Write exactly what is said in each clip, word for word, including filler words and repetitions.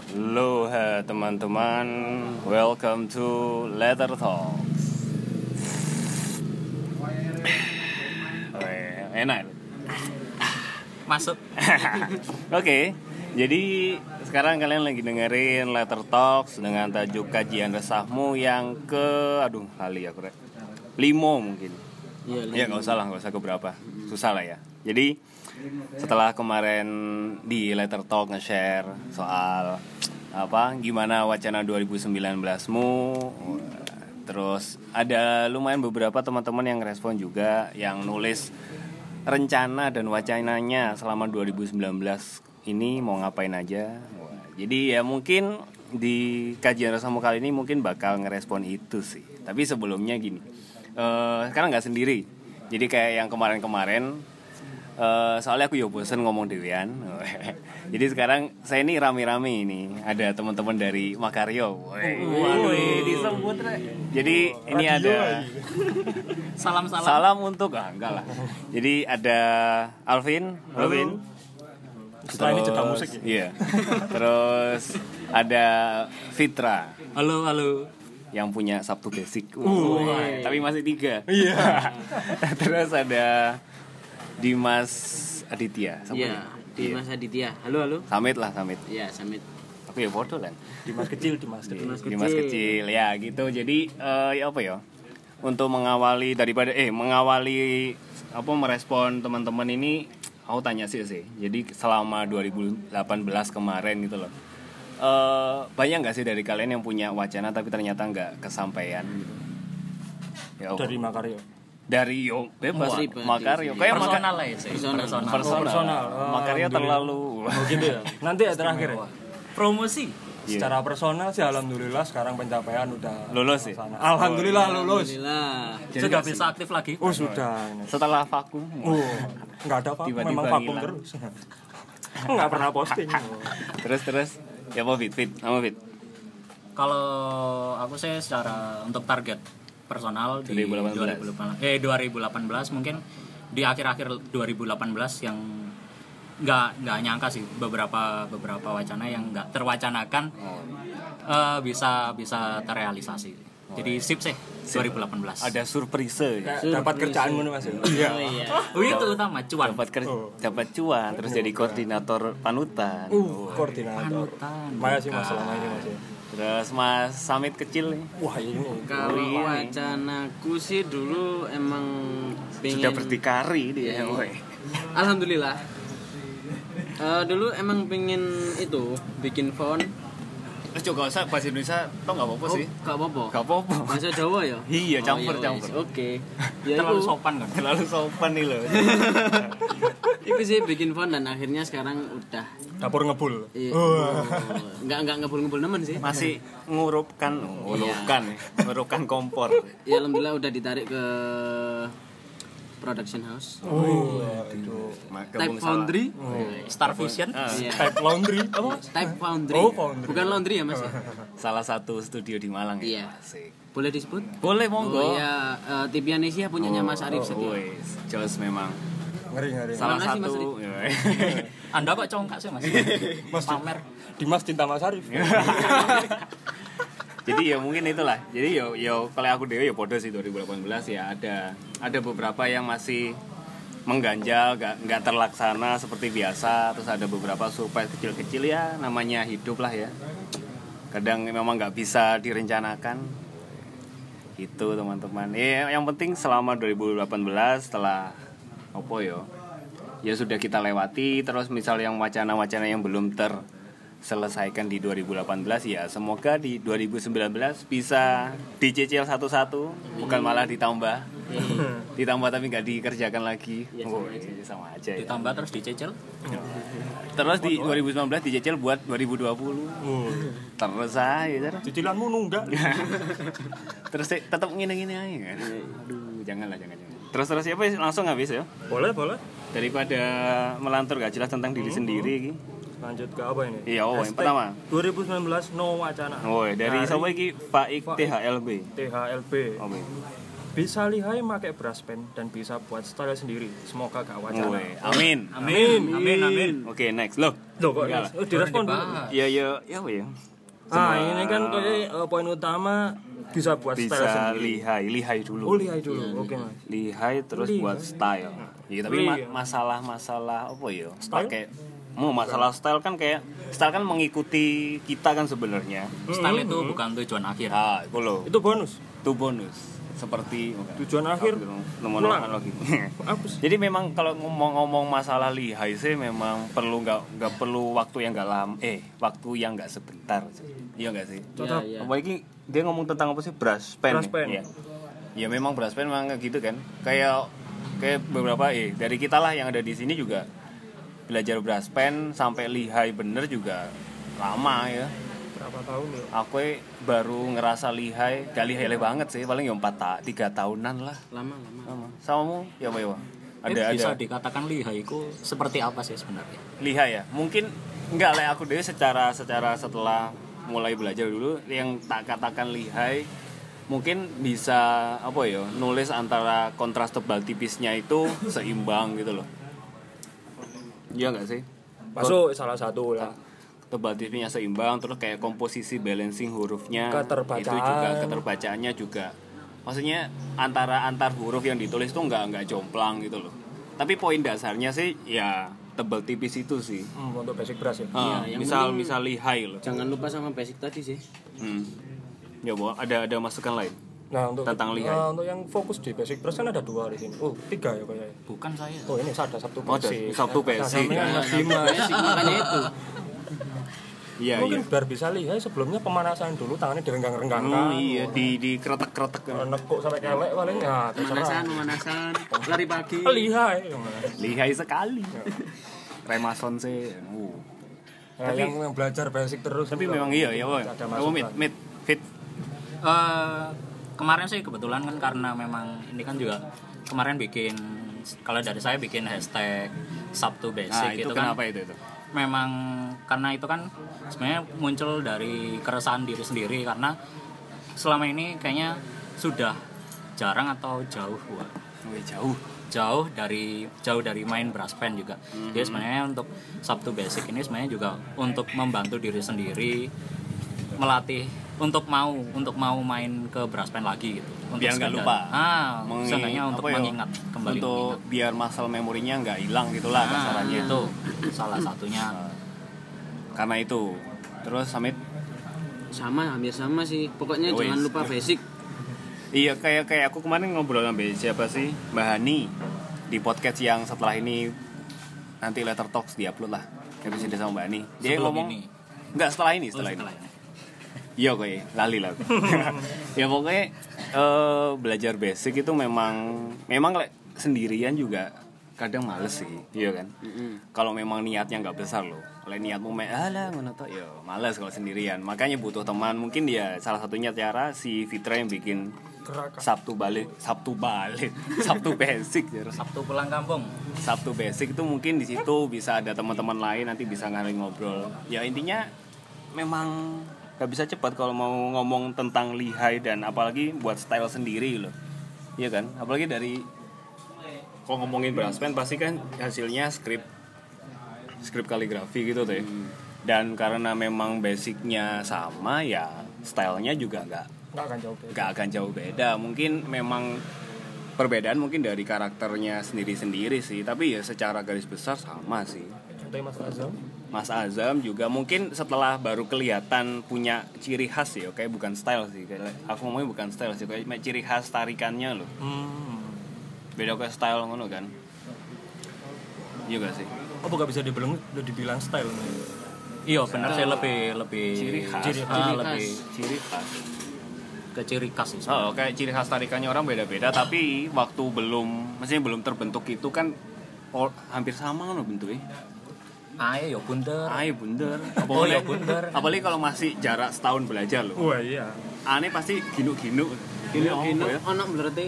Halo ha, teman-teman, welcome to Letter Talks. Weh, enak. Masuk. Oke, jadi sekarang kalian lagi dengerin Letter Talks dengan tajuk kajian resahmu yang ke, aduh kali ya kurang, limo mungkin. Iya, ya nggak usah lah, nggak usah keberapa, susah lah ya. Jadi setelah kemarin di Letter Talk nge-share soal apa gimana wacana dua ribu sembilan belas-mu, terus ada lumayan beberapa teman-teman yang respon juga, yang nulis rencana dan wacananya selama dua ribu sembilan belas ini mau ngapain aja. Jadi ya mungkin di kajian resahmu kali ini mungkin bakal ngerespon itu sih. Tapi sebelumnya gini, uh, sekarang nggak sendiri. Jadi kayak yang kemarin-kemarin, Uh, soalnya aku ya bosen ngomong dewean. Jadi sekarang saya ini rame-rame ini. Ada teman-teman dari Makario. Waduh, disebut. Jadi ini ada Salam-salam. salam untuk ah enggak lah. Jadi ada Alvin, Alvin. Setelah ini jeda musik ya. Iya. Terus ada Fitra. Halo, halo. Yang punya Sabtu Basic. Uh, tapi masih tiga. Iya. Terus ada Dimas Aditya. Iya, Dimas iya. Aditya. Halo, halo. Samit lah, Samit. Iya, Samit. Aku ya bodoh kan. Dimas kecil, Dimas kecil. Dimas kecil. Dimas kecil ya gitu. Jadi uh, ya apa ya? Untuk mengawali daripada eh mengawali apa merespon teman-teman ini, aku tanya sih sih. Jadi selama dua ribu delapan belas kemarin gitu loh. Uh, banyak nggak sih dari kalian yang punya wacana tapi ternyata nggak kesampaian gitu? Ya, Dari Makario. Dari yo bebas Pribadi, Makario sih. kayak Personal lah ya sih. Personal. Personal. personal, Oh, personal. Oh, Makario terlalu Oh gitu ya. Nanti ya terakhir ya. Promosi. Iya. Secara personal sih alhamdulillah sekarang pencapaian udah Lulus ya? sana. Alhamdulillah lulus. Alhamdulillah. Jadi Sudah nggak bisa aktif lagi. Oh sudah. setelah vakum. Oh, enggak ada vakum, Tiba-tiba memang vakum hilang. terus. Enggak pernah posting. terus terus ya apa Fit Fit sama Fit Kalau aku sih secara untuk target personal di dua ribu delapan belas. dua ribu delapan belas eh dua ribu delapan belas mungkin di akhir-akhir dua ribu delapan belas yang nggak nggak nyangka sih beberapa beberapa wacana yang nggak terwacanakan oh. eh, bisa bisa terrealisasi. Jadi sip sih dua ribu delapan belas. ada surprise ya? Kayak dapat kerjaan ngono Mas. Iya. Oh iya. Oh, itu utama cuan. dapat kerja Oh. dapat cuan terus jadi koordinator panutan. Uh, koordinator. Panutan. Makasih Mas selama ini Mas. Terus Mas Samit kecil nih Wah, ini Kalau iya nih. wacanaku sih dulu emang pengen. sudah berdikari dia. Iya. Woi. Alhamdulillah. Eh, dulu emang pengen itu bikin font. Terus juga usah bahasa Indonesia toh nggak apa-apa Oh, sih. gak apa-apa. Nggak apa-apa. Bahasa Jawa ya? Iya, Oh, campur, iya, campur. wes. Oke. Ya Terlalu itu. sopan kan. Terlalu sopan nih loh. Itu sih bikin font dan akhirnya sekarang udah. dapur ngebul. Iya. Wah. Enggak enggak ngebul-ngebul nemen sih. Masih ngurupkan, ngurupkan, ngurupkan kompor. Ya alhamdulillah udah ditarik ke production house. Oh, itu. Type Foundry. Star Vision. Ah, Iya. Type laundry apa? Type Foundry. Oh, Foundry. Bukan laundry ya, Mas? ya? salah satu studio di Malang ya. Iya. Asik. Boleh disebut? Boleh monggo. Oh iya, uh, Tipianesia punyanya Mas Arif Setia. Woi, Jos memang Ngeri-ngeri. salah kasih, Mas satu. Anda kok congkak sih Mas? Mas Pamer. Dimas cinta Mas Arif. Jadi ya mungkin itulah. Jadi yo yo kalau aku dewe ya podo sih dua ribu delapan belas ya ada ada beberapa yang masih mengganjal, nggak nggak terlaksana seperti biasa. Terus ada beberapa surprise kecil-kecil ya, namanya hidup lah ya. Kadang memang nggak bisa direncanakan. Itu teman-teman. Ya yang penting selama dua ribu delapan belas setelah apa yo ya sudah kita lewati. Terus misal yang wacana-wacana yang belum terselesaikan di dua ribu delapan belas ya semoga di dua ribu sembilan belas bisa dicicil satu-satu, bukan malah ditambah. Ditambah tapi nggak dikerjakan lagi. Iya, Oh, sama iya, sama aja ya. Ditambah terus dicicil. Terus di dua ribu sembilan belas dicicil buat dua ribu dua puluh. Oh. Terus aja terus. Cicilanmu nunggak. Terus eh, tetap ngene-ngene aja kan. Aduh, janganlah jangan jangan. Terus terus siapa langsung habis ya? Boleh, boleh. Daripada melantur gak jelas tentang diri sendiri iki. Lanjut ke apa ini? Iya, oh, yang Hashtag pertama. dua ribu sembilan belas no wacana. Oh, dari siapa iki? Faik T H L B. T H L B. Oh, iya. bisa lihai pakai brush pen dan bisa buat style sendiri. Semoga gak wacana. Woi, amin. Amin, amin, amin. Oke, next. Loh. Loh kok Enggak ini? Oh, direspon dulu. Iya, iya, ya apa ya? Ah, ini kan kayak uh, poin utama bisa buat style Bisa sendiri. lihai, lihai dulu. Oh, lihai dulu. Oke, Mas. Lihai terus Lihai. buat style. Iya, tapi ma- Lihai. masalah-masalah apa ya? Style? Pakai mau masalah style kan kayak style kan mengikuti kita kan sebenarnya. Style itu bukan tujuan akhir. Ah, itu loh. Itu bonus. Itu bonus. Seperti Tujuan akhir nomor pulang. lagi. Apa sih? Jadi memang kalau ngomong-ngomong masalah lihai sih memang perlu nggak nggak perlu waktu yang nggak lama eh waktu yang nggak sebentar sih. Iya nggak sih? Iya, iya. Apalagi dia ngomong tentang apa sih brush pen. Brush pen. Ya. Ya memang brush pen memang kayak gitu kan. Kayak kayak beberapa eh dari kita lah yang ada di sini juga belajar brush pen sampai lihai bener juga lama ya. Berapa tahun ya? Aku baru ngerasa lihai, gak lihai banget sih, paling ya empat ta- tiga tahunan lah. Lama lama. Sama. Samamu ya apa ya? Wak? Ada Eh, bisa ada dikatakan lihai itu seperti apa sih sebenarnya? lihai ya. Mungkin enggak lah aku deh secara secara setelah mulai belajar dulu yang tak katakan lihai mungkin bisa apa ya nulis antara kontras tebal tipisnya itu seimbang gitu loh. Iya nggak sih? Masuk salah satu lah. Tebal tipisnya seimbang terus kayak komposisi balancing hurufnya Keterbacaan. itu juga keterbacaannya juga maksudnya antara antar huruf yang ditulis tuh nggak nggak jomplang gitu loh tapi poin dasarnya sih ya tebal tipis itu sih Hmm, untuk basic brush ya. Ah, Iya, yang misal penting- misal lihai loh Jangan lupa sama basic tadi sih. hmm. Ya Bo, ada ada masukan lain Nah, untuk Tentang lihai. nah, untuk yang fokus di basic brush kan ada dua di sini. Oh, tiga ya kayaknya. Bukan saya. Oh, ini ada satu Oh, ada basic. satu basic. Nah, sama Mas Dimas. Basic makanya itu. iya Mungkin iya biar bisa lihai sebelumnya pemanasan dulu tangannya direnggang-renggangkan. oh, iya di di kretek kretek Nekuk sampai kelek paling ya Pemanasan, terserah. pemanasan. Lari pagi. Lihai. lihai sekali remason sih uh. Nah, Tapi- yang, yang belajar basic terus. tapi juga memang iya ya Boy. ada Kamu mit masukan. mit fit Eh, kemarin sih kebetulan kan karena memang ini kan juga kemarin bikin kalau dari saya bikin hashtag Sabtu Basic nah itu itu kan kenapa itu itu memang karena itu kan sebenarnya muncul dari keresahan diri sendiri karena selama ini kayaknya sudah jarang atau jauh wah, Wih, jauh jauh dari jauh dari main brass band juga. Mm-hmm. Jadi sebenarnya untuk Sabtu Basic ini sebenarnya juga untuk membantu diri sendiri melatih untuk mau untuk mau main ke brass band lagi gitu. Untuk Biar nggak sekedar- lupa. Ah, Mengi- seenggaknya untuk apa ya, mengingat kembali untuk mengingat. biar muscle memorinya nggak hilang gitulah Nah, kasarannya itu salah satunya. karena itu terus Samit Sama, hampir sama sih. Pokoknya Oh, jangan yes. lupa basic. iya kayak kayak aku kemarin ngobrol sama siapa sih Mbak Hani di podcast yang setelah ini nanti Letter Talks diupload lah episode sama Mbak Hani dia Sebelum ngomong ini. nggak setelah ini Oh, setelah, setelah ini ini. iya kok ya lali lah aku. Ya pokoknya eh, belajar basic itu memang memang le- sendirian juga kadang males sih iya kan kalau memang niatnya nggak besar loh kalau niatmu main alah ngono tok ya males kalau sendirian makanya butuh teman mungkin dia salah satunya cara si Fitra yang bikin Gerakan. Sabtu balik Sabtu balik Sabtu basic ya. Sabtu pulang kampung. Sabtu basic itu mungkin di situ bisa ada teman-teman lain nanti bisa ngalir ngobrol ya intinya memang gak bisa cepat kalau mau ngomong tentang lihai dan apalagi buat style sendiri loh iya kan apalagi dari kalau ngomongin brass band pasti kan hasilnya skrip skrip kaligrafi gitu tuh ya. Dan karena memang basicnya sama ya stylenya juga nggak Nggak akan jauh beda. nggak akan jauh beda mungkin memang perbedaan mungkin dari karakternya sendiri-sendiri sih tapi ya secara garis besar sama sih. Contohnya Mas Azam. Mas Azam juga mungkin setelah baru kelihatan punya ciri khas ya kayak bukan style sih kayak aku ngomongnya bukan style sih kayak ciri khas tarikannya loh Hmm. beda kayak style ngono kan iya gak sih Oh, bukan bisa dibilang dibilang style. Iya benar sih lebih lebih Ciri khas. ciri, Ciri ah, khas. lebih ciri khas ke ciri khas sih. oh kayak ciri khas tarikannya orang beda-beda tapi waktu belum maksudnya belum terbentuk itu kan or, hampir sama kan bentuknya Ayo yo bunder. ayo bunder Oh, ya bunder. apalagi kalau masih jarak setahun belajar loh Wah, iya. aneh pasti ginu-ginu Gino, apa gino, ya? ono berarti.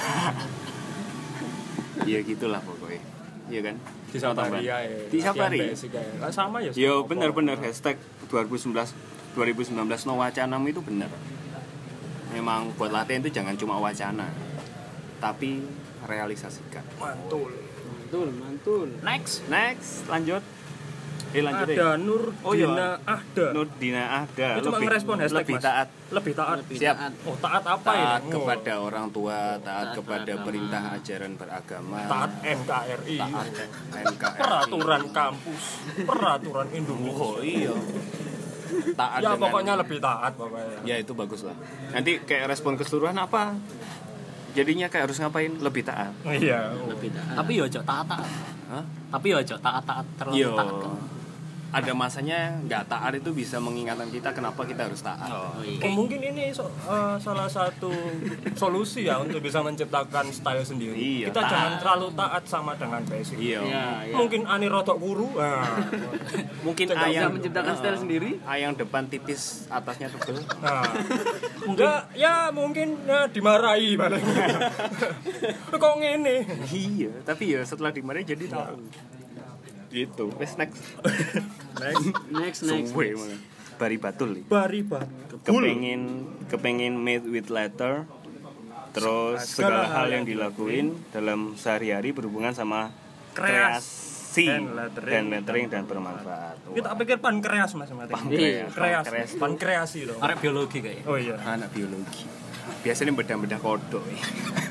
Iya gitulah pokoknya iya kan Di Sapari ya. Di Sapari? Latihan basic ya. Kan sama ya. yo sama benar-benar hashtag dua ribu sembilan belas no wacana itu benar memang buat latihan itu jangan cuma wacana tapi realisasikan. Mantul. Mantul, mantul. Next. Next, lanjut. Eh lanjut Ada deh. Nur Oh, iya. Dina Ahda. Nurdina Ahda. Itu cuma ngerespon hashtag, lebih Mas. taat. Lebih taat. Lebih Siap. taat. Oh, taat apa Taat ini? kepada orang tua, taat, Taat kepada beragama. perintah ajaran beragama. Taat N K R I. Taat N K R I. Peraturan kampus, peraturan Indonesia. Oh iya. Taat Ya dengan- pokoknya lebih taat pokoknya. Ya itu bagus lah. Nanti kayak respon keseluruhan apa? Jadinya kayak harus ngapain? Lebih taat. Iya. Lebih taat. Tapi yo ojo taat-taat. Hah? Tapi yo ojo taat-taat terlalu Yo. taat. Kan? Ada masanya nggak taat itu bisa mengingatkan kita kenapa kita harus taat. Oh, iya. Oh, mungkin ini so- eh, salah satu solusi ya untuk bisa menciptakan style sendiri. Iya, Kita taat. jangan terlalu taat sama dengan basic. Iya. Iya, iya. Mungkin ani rotok guru. Nah, Mungkin Jangan ayang bisa menciptakan style sendiri. Ayang depan tipis, atasnya tebel. nah. Enggak, ya mungkin ya, dimarahi paling. Kok ngene? Iya, tapi ya setelah dimarahin jadi tahu. Gitu. Wes next. Next, Next, next. Suwe, mana. Bari batul nih. bari bat. Kepengen kepengen made with letter. Terus segala hal yang dilakuin dalam sehari-hari berhubungan sama kreasi Dan lettering. dan lettering dan bermanfaat. Kita pikir pankreas Mas Mati. Pankreas. Kreas, Pankreas tuh pankreasi dong. Arek biologi kayaknya. Oh iya. anak biologi. Biasanya bedah-bedah kodok ya.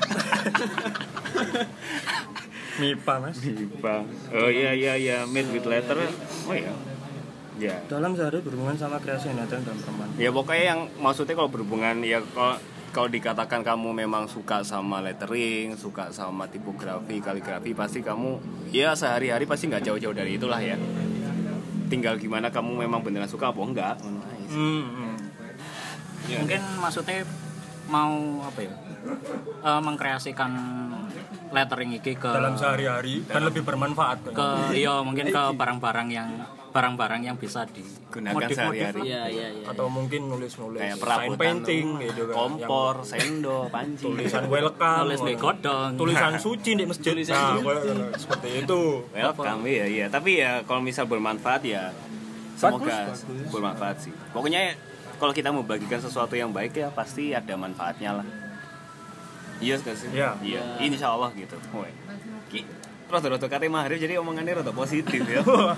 MIPA Mas. Bang. Oh iya iya iya, made with letter. Oh iya. Ya. Dalam sehari berhubungan sama kreasi dan dan perempuan. Ya pokoknya yang maksudnya kalau berhubungan ya kalau kalau dikatakan kamu memang suka sama lettering, suka sama tipografi, kaligrafi, pasti kamu ya sehari-hari pasti nggak jauh-jauh dari itulah ya. Tinggal gimana kamu memang beneran suka apa enggak. Hmm, hmm. Ya. Mungkin maksudnya mau apa ya? Eh, mengkreasikan lettering iki ke Dalam sehari-hari dan lebih bermanfaat. ke iya mungkin ke barang-barang yang barang-barang yang bisa Gunakan dimodif-modif sehari-hari. lah. Iya, iya, iya. Atau mungkin nulis-nulis Kayak sign perabotan painting rumah, gitu kan. kompor, Yang sendo, panci. tulisan welcome, Tulis di godong. tulisan suci di masjid. Tulisan Nah, suci. kayak- seperti itu. Welcome ya, iya. Tapi ya kalau misal bermanfaat ya semoga Bagus, bagus. bermanfaat sih. Pokoknya kalau kita mau bagikan sesuatu yang baik ya pasti ada manfaatnya lah. Iya gak sih? Iya. Iya. Insya Allah gitu. Woy. Ki, rodo-rodo kate mahrif jadi omongannya rodo positif ya.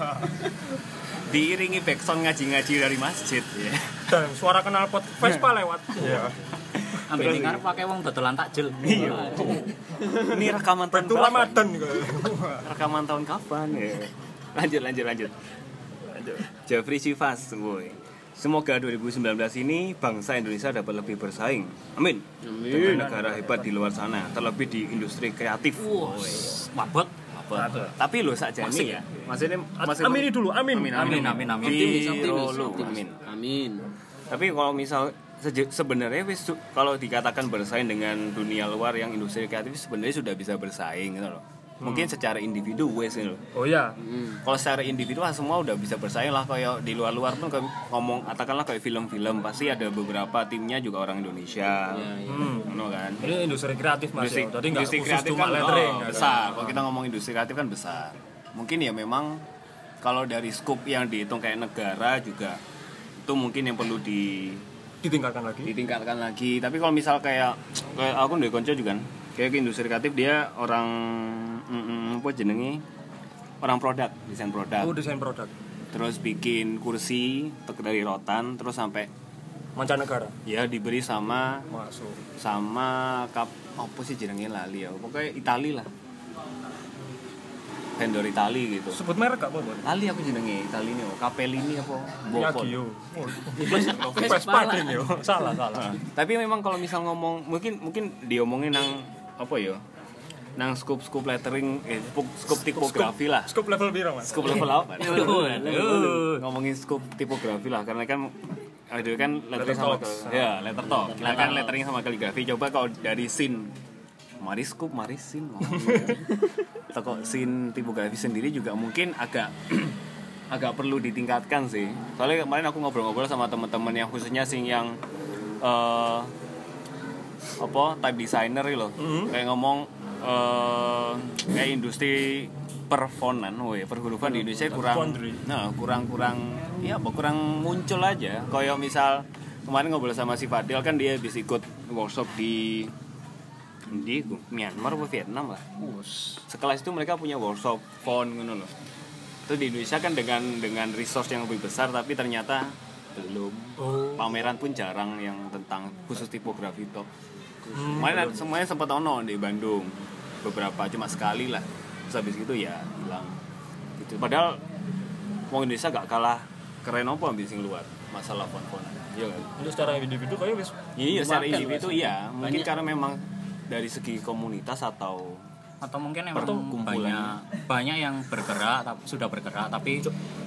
Diiringi backsound ngaji-ngaji dari masjid ya. Dan suara knalpot Vespa lewat. Iya. Ambil dengar pakai wong dodolan takjil. Iya. Ini rekaman tahun Bentuk berapa? Ramadan gitu. Rekaman tahun kapan ya? Lanjut lanjut lanjut. Jeffrey Sivas, woy. Semoga dua ribu sembilan belas ini bangsa Indonesia dapat lebih bersaing. Amin. Amin. Dengan negara hebat di luar sana, terlebih di industri kreatif. Wah, wabot. Apa? Tapi lo saja Masih nih ya. Maksudnya masih Amini dulu, amin. Amin Amin, amin, amin. Optimis, Di optimis, Rolo, optimis. amin. Amin. Tapi kalau misal seje- sebenarnya wis su- kalau dikatakan bersaing dengan dunia luar yang industri kreatif sebenarnya sudah bisa bersaing gitu loh. Mungkin secara individu wes gitu loh. Oh iya. Hmm. Kalau secara individu ah, semua udah bisa bersaing lah, kayak di luar-luar pun kayak ngomong katakanlah kayak film-film pasti ada beberapa timnya juga orang Indonesia. Iya, iya. Hmm. Ngono kan. Ini industri kreatif Mas Industri, ya. Jadi nggak industri khusus kreatif cuma kan lettering. oh, gitu. besar. Kalau kita ngomong industri kreatif kan besar. Mungkin ya memang kalau dari scope yang dihitung kayak negara juga itu mungkin yang perlu di Ditingkatkan lagi. ditingkatkan lagi. Tapi kalau misal kayak kayak aku dari konco juga kan, kayak ke industri kreatif dia orang mm, mm, apa jenenge orang produk, desain produk. Oh, desain produk. Terus bikin kursi tek- dari rotan terus sampai Mancanegara. ya diberi sama Masuk. sama kap apa sih jenenge lali ya. Pokoknya Itali lah. Vendor Itali gitu. Sebut merek gak apa-apa? Lali aku jenenge Itali ini, oh. Capellini apa? Bopon. Yagio. Vespa Vespa lah. ding yo. Salah, salah. Nah, tapi memang kalau misal ngomong mungkin mungkin diomongin nang apa ya? Nang scope-scope lettering eh scope, scope tipografi lah. Scope level piro, Mas? Scope level apa? Waduh. Ngomongin scope tipografi lah karena kan ada kan lettering Letter sama talks. ke, ya letter talk. Kita kan lettering sama kaligrafi. Coba kalau dari scene mari scope, mari scene. Toko scene tipografi sendiri juga mungkin agak agak perlu ditingkatkan sih. Soalnya kemarin aku ngobrol-ngobrol sama teman-teman yang khususnya sing yang eh apa type designer gitu loh. Mhm. Kayak ngomong eh kayak industri perfonan, woi, perhurufan di Indonesia kurang Foundry. nah, kurang-kurang ya apa kurang muncul aja. Kayak misal kemarin ngobrol sama si Fadil kan dia habis ikut workshop di Di Myanmar atau Vietnam lah. Sekelas itu mereka punya workshop phone ngono loh. Itu di Indonesia kan dengan dengan resource yang lebih besar tapi ternyata belum. Oh. Pameran pun jarang yang tentang khusus tipografi itu. Hmm, semuanya, semuanya sempat ono di Bandung. Beberapa cuma sekali lah. Terus habis itu ya hilang. Gitu. Padahal wong Indonesia gak kalah keren apa ambis sing luar masalah phone-phone. Iya kan? Untuk secara individu kayak wis. Iya, secara Market, individu Mas. iya. Mungkin Banyak. karena memang dari segi komunitas atau atau mungkin emang Perkumpulan. banyak banyak yang bergerak tapi sudah bergerak tapi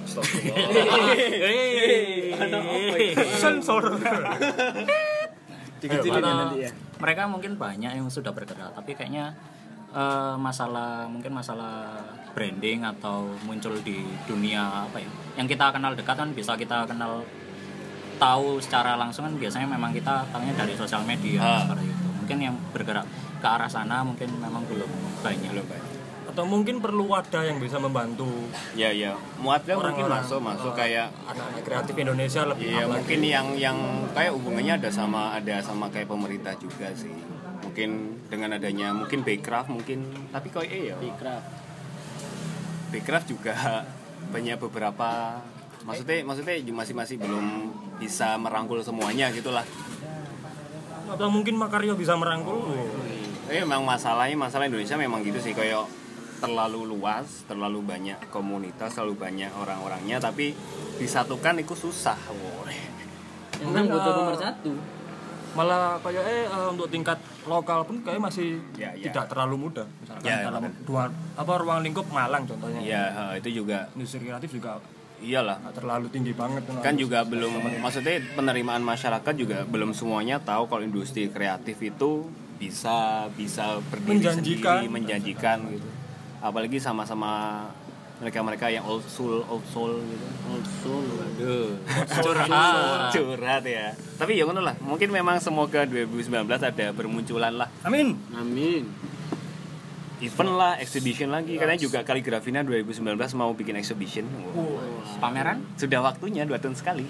Sensor. Dikecilin ya Atau nanti ya. mereka mungkin banyak yang sudah bergerak tapi kayaknya eh, masalah mungkin masalah branding atau muncul di dunia apa ya yang kita kenal dekat kan bisa kita kenal tahu secara langsung kan biasanya memang kita tahunya dari sosial media Ah. seperti itu mungkin yang bergerak ke arah sana mungkin memang belum banyak belum banyak. Atau mungkin perlu wadah yang bisa membantu Ya ya, muatnya mungkin orang-orang, masuk masuk eh, kayak anak-anak kreatif Indonesia lebih iya up mungkin lagi. yang yang kayak hubungannya ada sama ada sama kayak pemerintah juga sih. Mungkin dengan adanya mungkin Backcraft mungkin tapi kok eh ya. Backcraft. Backcraft juga banyak beberapa maksudnya maksudnya masih masih belum bisa merangkul semuanya gitulah. Atau mungkin Makaryo bisa merangkul. Tapi memang masalahnya masalah Indonesia memang gitu sih kayak terlalu luas, terlalu banyak komunitas, terlalu banyak orang-orangnya tapi disatukan itu susah. Woy. Emang Mungkin, butuh eh, nomor satu. Malah kayak eh eh, untuk tingkat lokal pun kayak masih Ya, ya. tidak terlalu mudah. Misalkan Ya, dalam benar. dua apa ruang lingkup Malang contohnya. Ya itu juga Industri kreatif juga iyalah. nggak terlalu tinggi banget Kan juga belum maksudnya penerimaan masyarakat juga belum semuanya tahu kalau industri kreatif itu bisa bisa berdiri Menjanjikan. sendiri, menjanjikan gitu. Apalagi sama-sama mereka-mereka yang old soul old soul gitu. Old soul. Waduh. curhat Curhat ya. Tapi ya ngono lah. Mungkin memang semoga dua ribu sembilan belas ada bermunculan lah Amin. Amin. event lah, exhibition lagi. Karena juga Kaligrafina dua ribu sembilan belas mau bikin exhibition. Wow. pameran Sudah waktunya dua tahun sekali.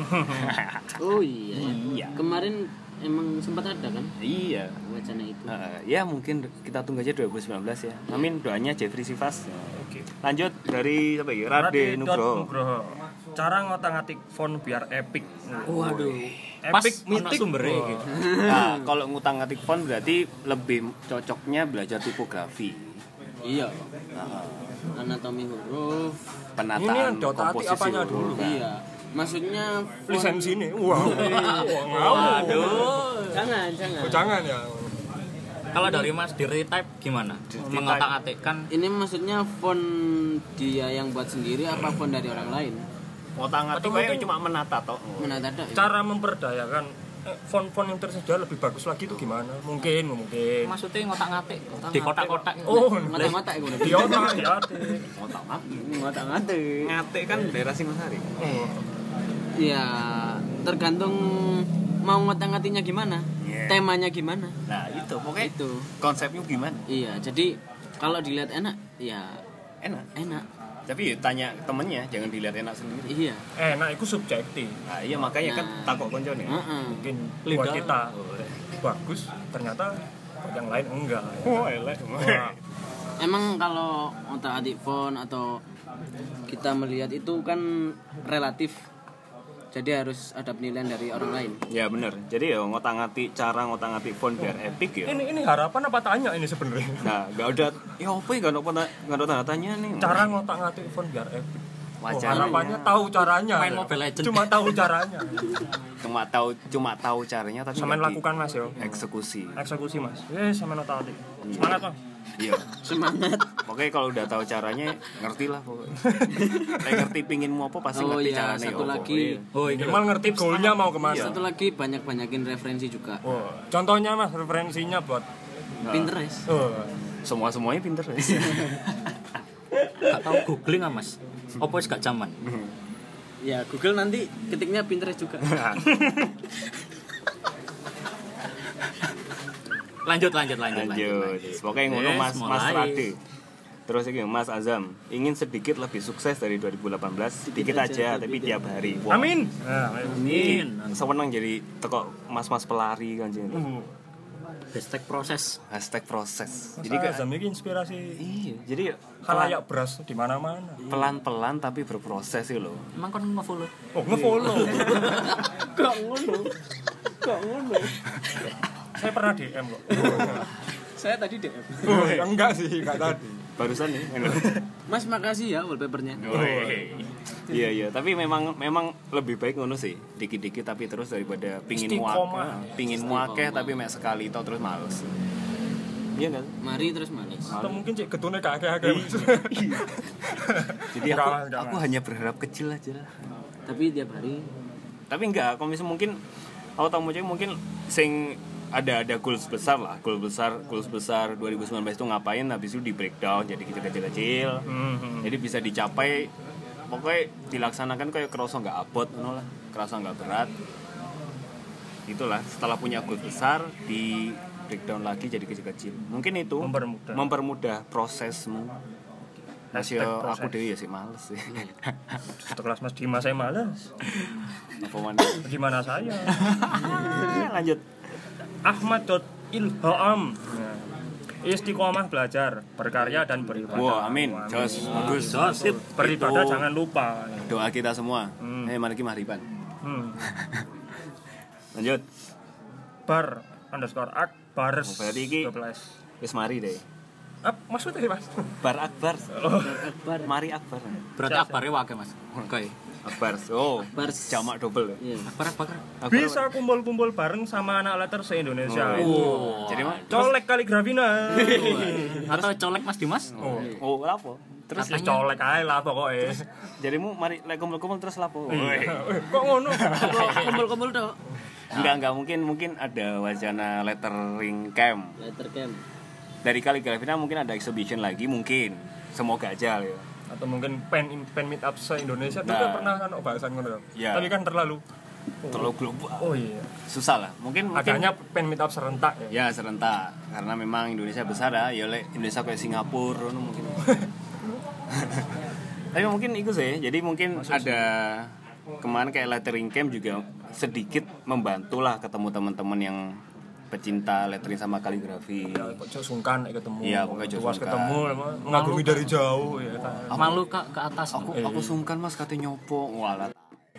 Oh iya. Iya. Kemarin emang sempat ada kan Iya. wacana itu. Uh, ya mungkin kita tunggu aja dua ribu sembilan belas ya. Amin doanya Jeffrey Sifas. Oke. Lanjut dari apa ya? Rade Nugroho. Nugroho. Cara ngotak-ngatik font biar epic. Waduh. pas Epic ono mitik. sumbernya Wah. gitu. Nah, kalau ngutang-ngatik font berarti lebih cocoknya belajar tipografi. Iya. Nah, Anatomi huruf. penataan Ini yang otak-atik komposisi apanya huruf. dulu? Iya. Maksudnya font- Lisensi ini. Wow. Wow. Aduh. Jangan, jangan. Oh, jangan ya. Kalau dari Mas di retype gimana? Mengotak-atikkan Ini maksudnya font dia yang buat sendiri apa font dari orang lain? Ngutang-ngatik Atau kayak mungkin- cuma menata toh. Menata dak. ya? Cara memperdayakan eh, font-font yang tersedia lebih bagus lagi itu gimana? Mungkin, mungkin. maksudnya ngotak-ngatik di kotak-kotak. Oh, Mata-mata ya udah. di otak ya. Ngotak-ngatik. Mata-ngatik. Ngatik kan daerah Singosari. Oh. Ya, tergantung mau ngotak-ngatiknya gimana. Yeah. Temanya gimana? Nah, itu pokoknya Itu. konsepnya gimana? Iya, jadi kalau dilihat enak, ya Enak. enak. Tapi tanya temennya, jangan dilihat enak sendiri. Iya. Eh, nah itu subjektif. Nah, iya makanya kan Nah. takut koncone. Heeh. Mungkin Lidah. buat kita bagus, ternyata buat yang lain enggak. Oh, elek. Wah. Emang kalau otak-atik font atau kita melihat itu kan relatif. Jadi harus ada penilaian dari orang lain. Ya bener. Jadi ya ngotak-ngatik cara ngotak-ngatik font biar epic ya. Ini ini harapan apa tanya ini sebenarnya? Nah, gak ada ya apa ya gak ada pernah gak ada tanda tanya nih. Cara ngotak-ngatik font biar epic. Oh, Wacananya. harapannya tahu caranya. Main ya. Mobile Legends. Cuma tahu caranya. Cuma tahu cuma tahu caranya tapi Sampean nggak di- lakukan Mas yo. eksekusi. Eksekusi Mas. Eh, sampean otak-atik. Semangat Mas. Iya. Semangat. Pokoknya kalau udah tahu caranya ngerti lah pokoknya. Saya ngerti pingin mau apa pasti Oh ngerti iya, caranya. satu apa. lagi. Oh, ini Minimal ngerti goalnya mau kemana. Satu lagi banyak-banyakin referensi juga. Oh, contohnya Mas referensinya buat Pinterest. oh, Semua semuanya pinter. gak tahu googling ah Mas. Apa wis gak zaman? Ya, Google nanti ketiknya Pinterest juga. Lanjut lanjut lanjut Lanjut. Pokoknya ngono Yes, Mas Mas mulai. Rade. Terus ini Mas Azam ingin sedikit lebih sukses dari dua ribu delapan belas sedikit aja, aja tapi sedikit. tiap hari. Wah. amin. Nah, ayo. Amin. Sewenang jadi teko mas-mas pelari kan jadi. Uh, Hashtag proses. Hashtag proses. Jadi Jadi kayak Azam ini inspirasi iya, jadi khalayak beras di mana-mana. pelan-pelan tapi berproses sih loh. Emang kon nge-follow? Oh, nge-follow. Kok ngono? Kok ngono? Saya pernah D M kok. Saya tadi D M. Oh, enggak sih, enggak tadi. Barusan nih. Mas makasih ya wallpapernya. Iya iya, tapi memang memang lebih baik ngono sih, dikit-dikit tapi terus daripada pingin Istiqomah. muakeh, pingin muakeh tapi mek sekali tau terus males. Iya kan? Mari terus manis. Atau mungkin cek getune kakek-kakek. Jadi aku aku hanya berharap kecil aja lah. Tapi tiap hari Tapi enggak, kalau misalnya mungkin aku tahu aja mungkin sing ada ada goals besar lah, goals besar, goals besar dua ribu sembilan belas itu ngapain, habis itu di breakdown jadi kecil-kecil-kecil. Hmm. Jadi bisa dicapai, pokoknya dilaksanakan kayak kerasa nggak abot, ngono lah, kerasa nggak berat. Itulah setelah punya goals besar di breakdown lagi jadi kecil-kecil. Mungkin itu Mempermudah. mempermudah prosesmu. Masih Hashtag proses. aku dewi ya sih males sih. Setelah Mas Dimas saya malas. Apa mana? Gimana saya? Lanjut. Ahmad.ilham nah. Istiqomah belajar, berkarya dan beribadah. Wah, amin. Jos, bagus. Sip. Beribadah Itu jangan lupa. doa kita semua. Hmm. Eh, mari kita mariban. Hmm. Lanjut. Bar underscore akbar Oh, berarti iki- dua belas. Wis mari deh. Apa maksudnya Mas? Bar akbar. Oh. Akbar. Mari akbar. Berarti akbarnya wae Mas. Oke. Akbar. Oh, Akbar. jamak double. Iya. Akbar akbar. Akbar. Bisa kumpul-kumpul bareng sama anak letter se-Indonesia. Oh. Jadi mah Colek kaligrafina. Atau colek Mas Dimas? Oh, oh, lapo? terus Katanya- colek ae lah pokoknya. Jadimu mari lek kumpul-kumpul terus lapo? Eh, Kok ngono? Kumpul-kumpul dong. Enggak, enggak mungkin mungkin ada wacana lettering camp. Letter camp. Dari Kaligrafina mungkin ada exhibition lagi mungkin. Semoga aja ya. Atau mungkin pen pen meet up se Indonesia Nah. juga pernah kan bahasan ngono. Ya. Tapi kan terlalu Terlalu global. oh iya. Susah lah. Mungkin mungkin Adanya pen meet up serentak ya. ya serentak karena memang Indonesia besar ya, ya oleh Indonesia kayak Singapura ngono mungkin. Tapi mungkin itu sih. Jadi mungkin ada kemarin kayak lettering camp juga sedikit membantu lah ketemu teman-teman yang pecinta lettering sama kaligrafi. Ya, kok jauh sungkan nek ketemu. Iya, pokoknya jauh Luas sungkan. ketemu emang mengagumi dari jauh ya kan. Malu ke ke atas. Aku aku sungkan Mas katanya nyopo. Walah.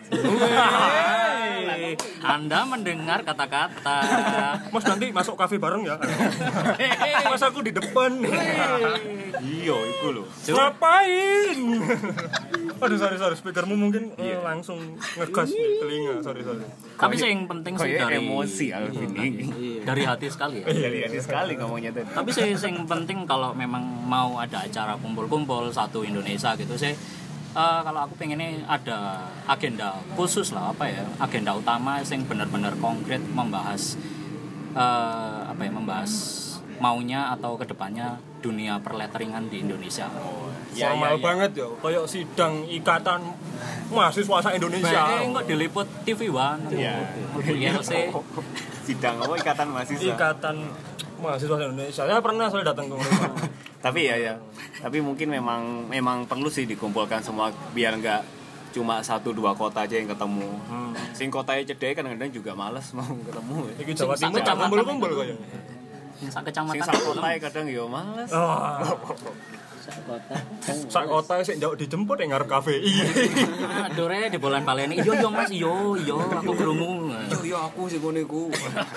Hei, Anda mendengar kata-kata. Mas nanti masuk kafe bareng ya. Mas aku di depan. Iya, iku lho. Ngapain? Aduh sorry sorry speakermu mungkin eh, Iya. langsung ngegas di telinga. Sorry sorry. Tapi sih yang penting sih Kayak dari emosi Alvin ini. dari hati sekali ya. Iya, iya sekali ngomongnya tadi. Tapi sih yang penting kalau memang mau ada acara kumpul-kumpul satu Indonesia gitu sih. eh, kalau aku pengennya ada agenda khusus lah apa ya, agenda utama yang benar-benar konkret membahas eh, apa ya, membahas maunya atau kedepannya dunia perletteringan di Indonesia. Ya, Formal ya, ya. banget ya. Kayak sidang ikatan mahasiswa se Indonesia. Eh, kok diliput T V One, Iya. I L C. Sidang apa ikatan mahasiswa. Ikatan mahasiswa se Indonesia. Saya pernah saya datang ke mereka. Tapi ya ya. Tapi mungkin memang memang perlu sih dikumpulkan semua biar enggak cuma satu dua kota aja yang ketemu. Hmm. Sing kotanya cedek kadang-kadang juga males mau ketemu. Iki Jawa Sing Timur kecamatan kumpul-kumpul itu. kayaknya. Yang sak Sing kecamatan. sak kota kadang ya males. Oh. Kota. Sak kota sik njauh dijemput ning ngarep kafe. Ah, dore di bolan baleni. Iyo yo Mas, iyo iyo aku krungu. Yo yo aku sing ngene iku.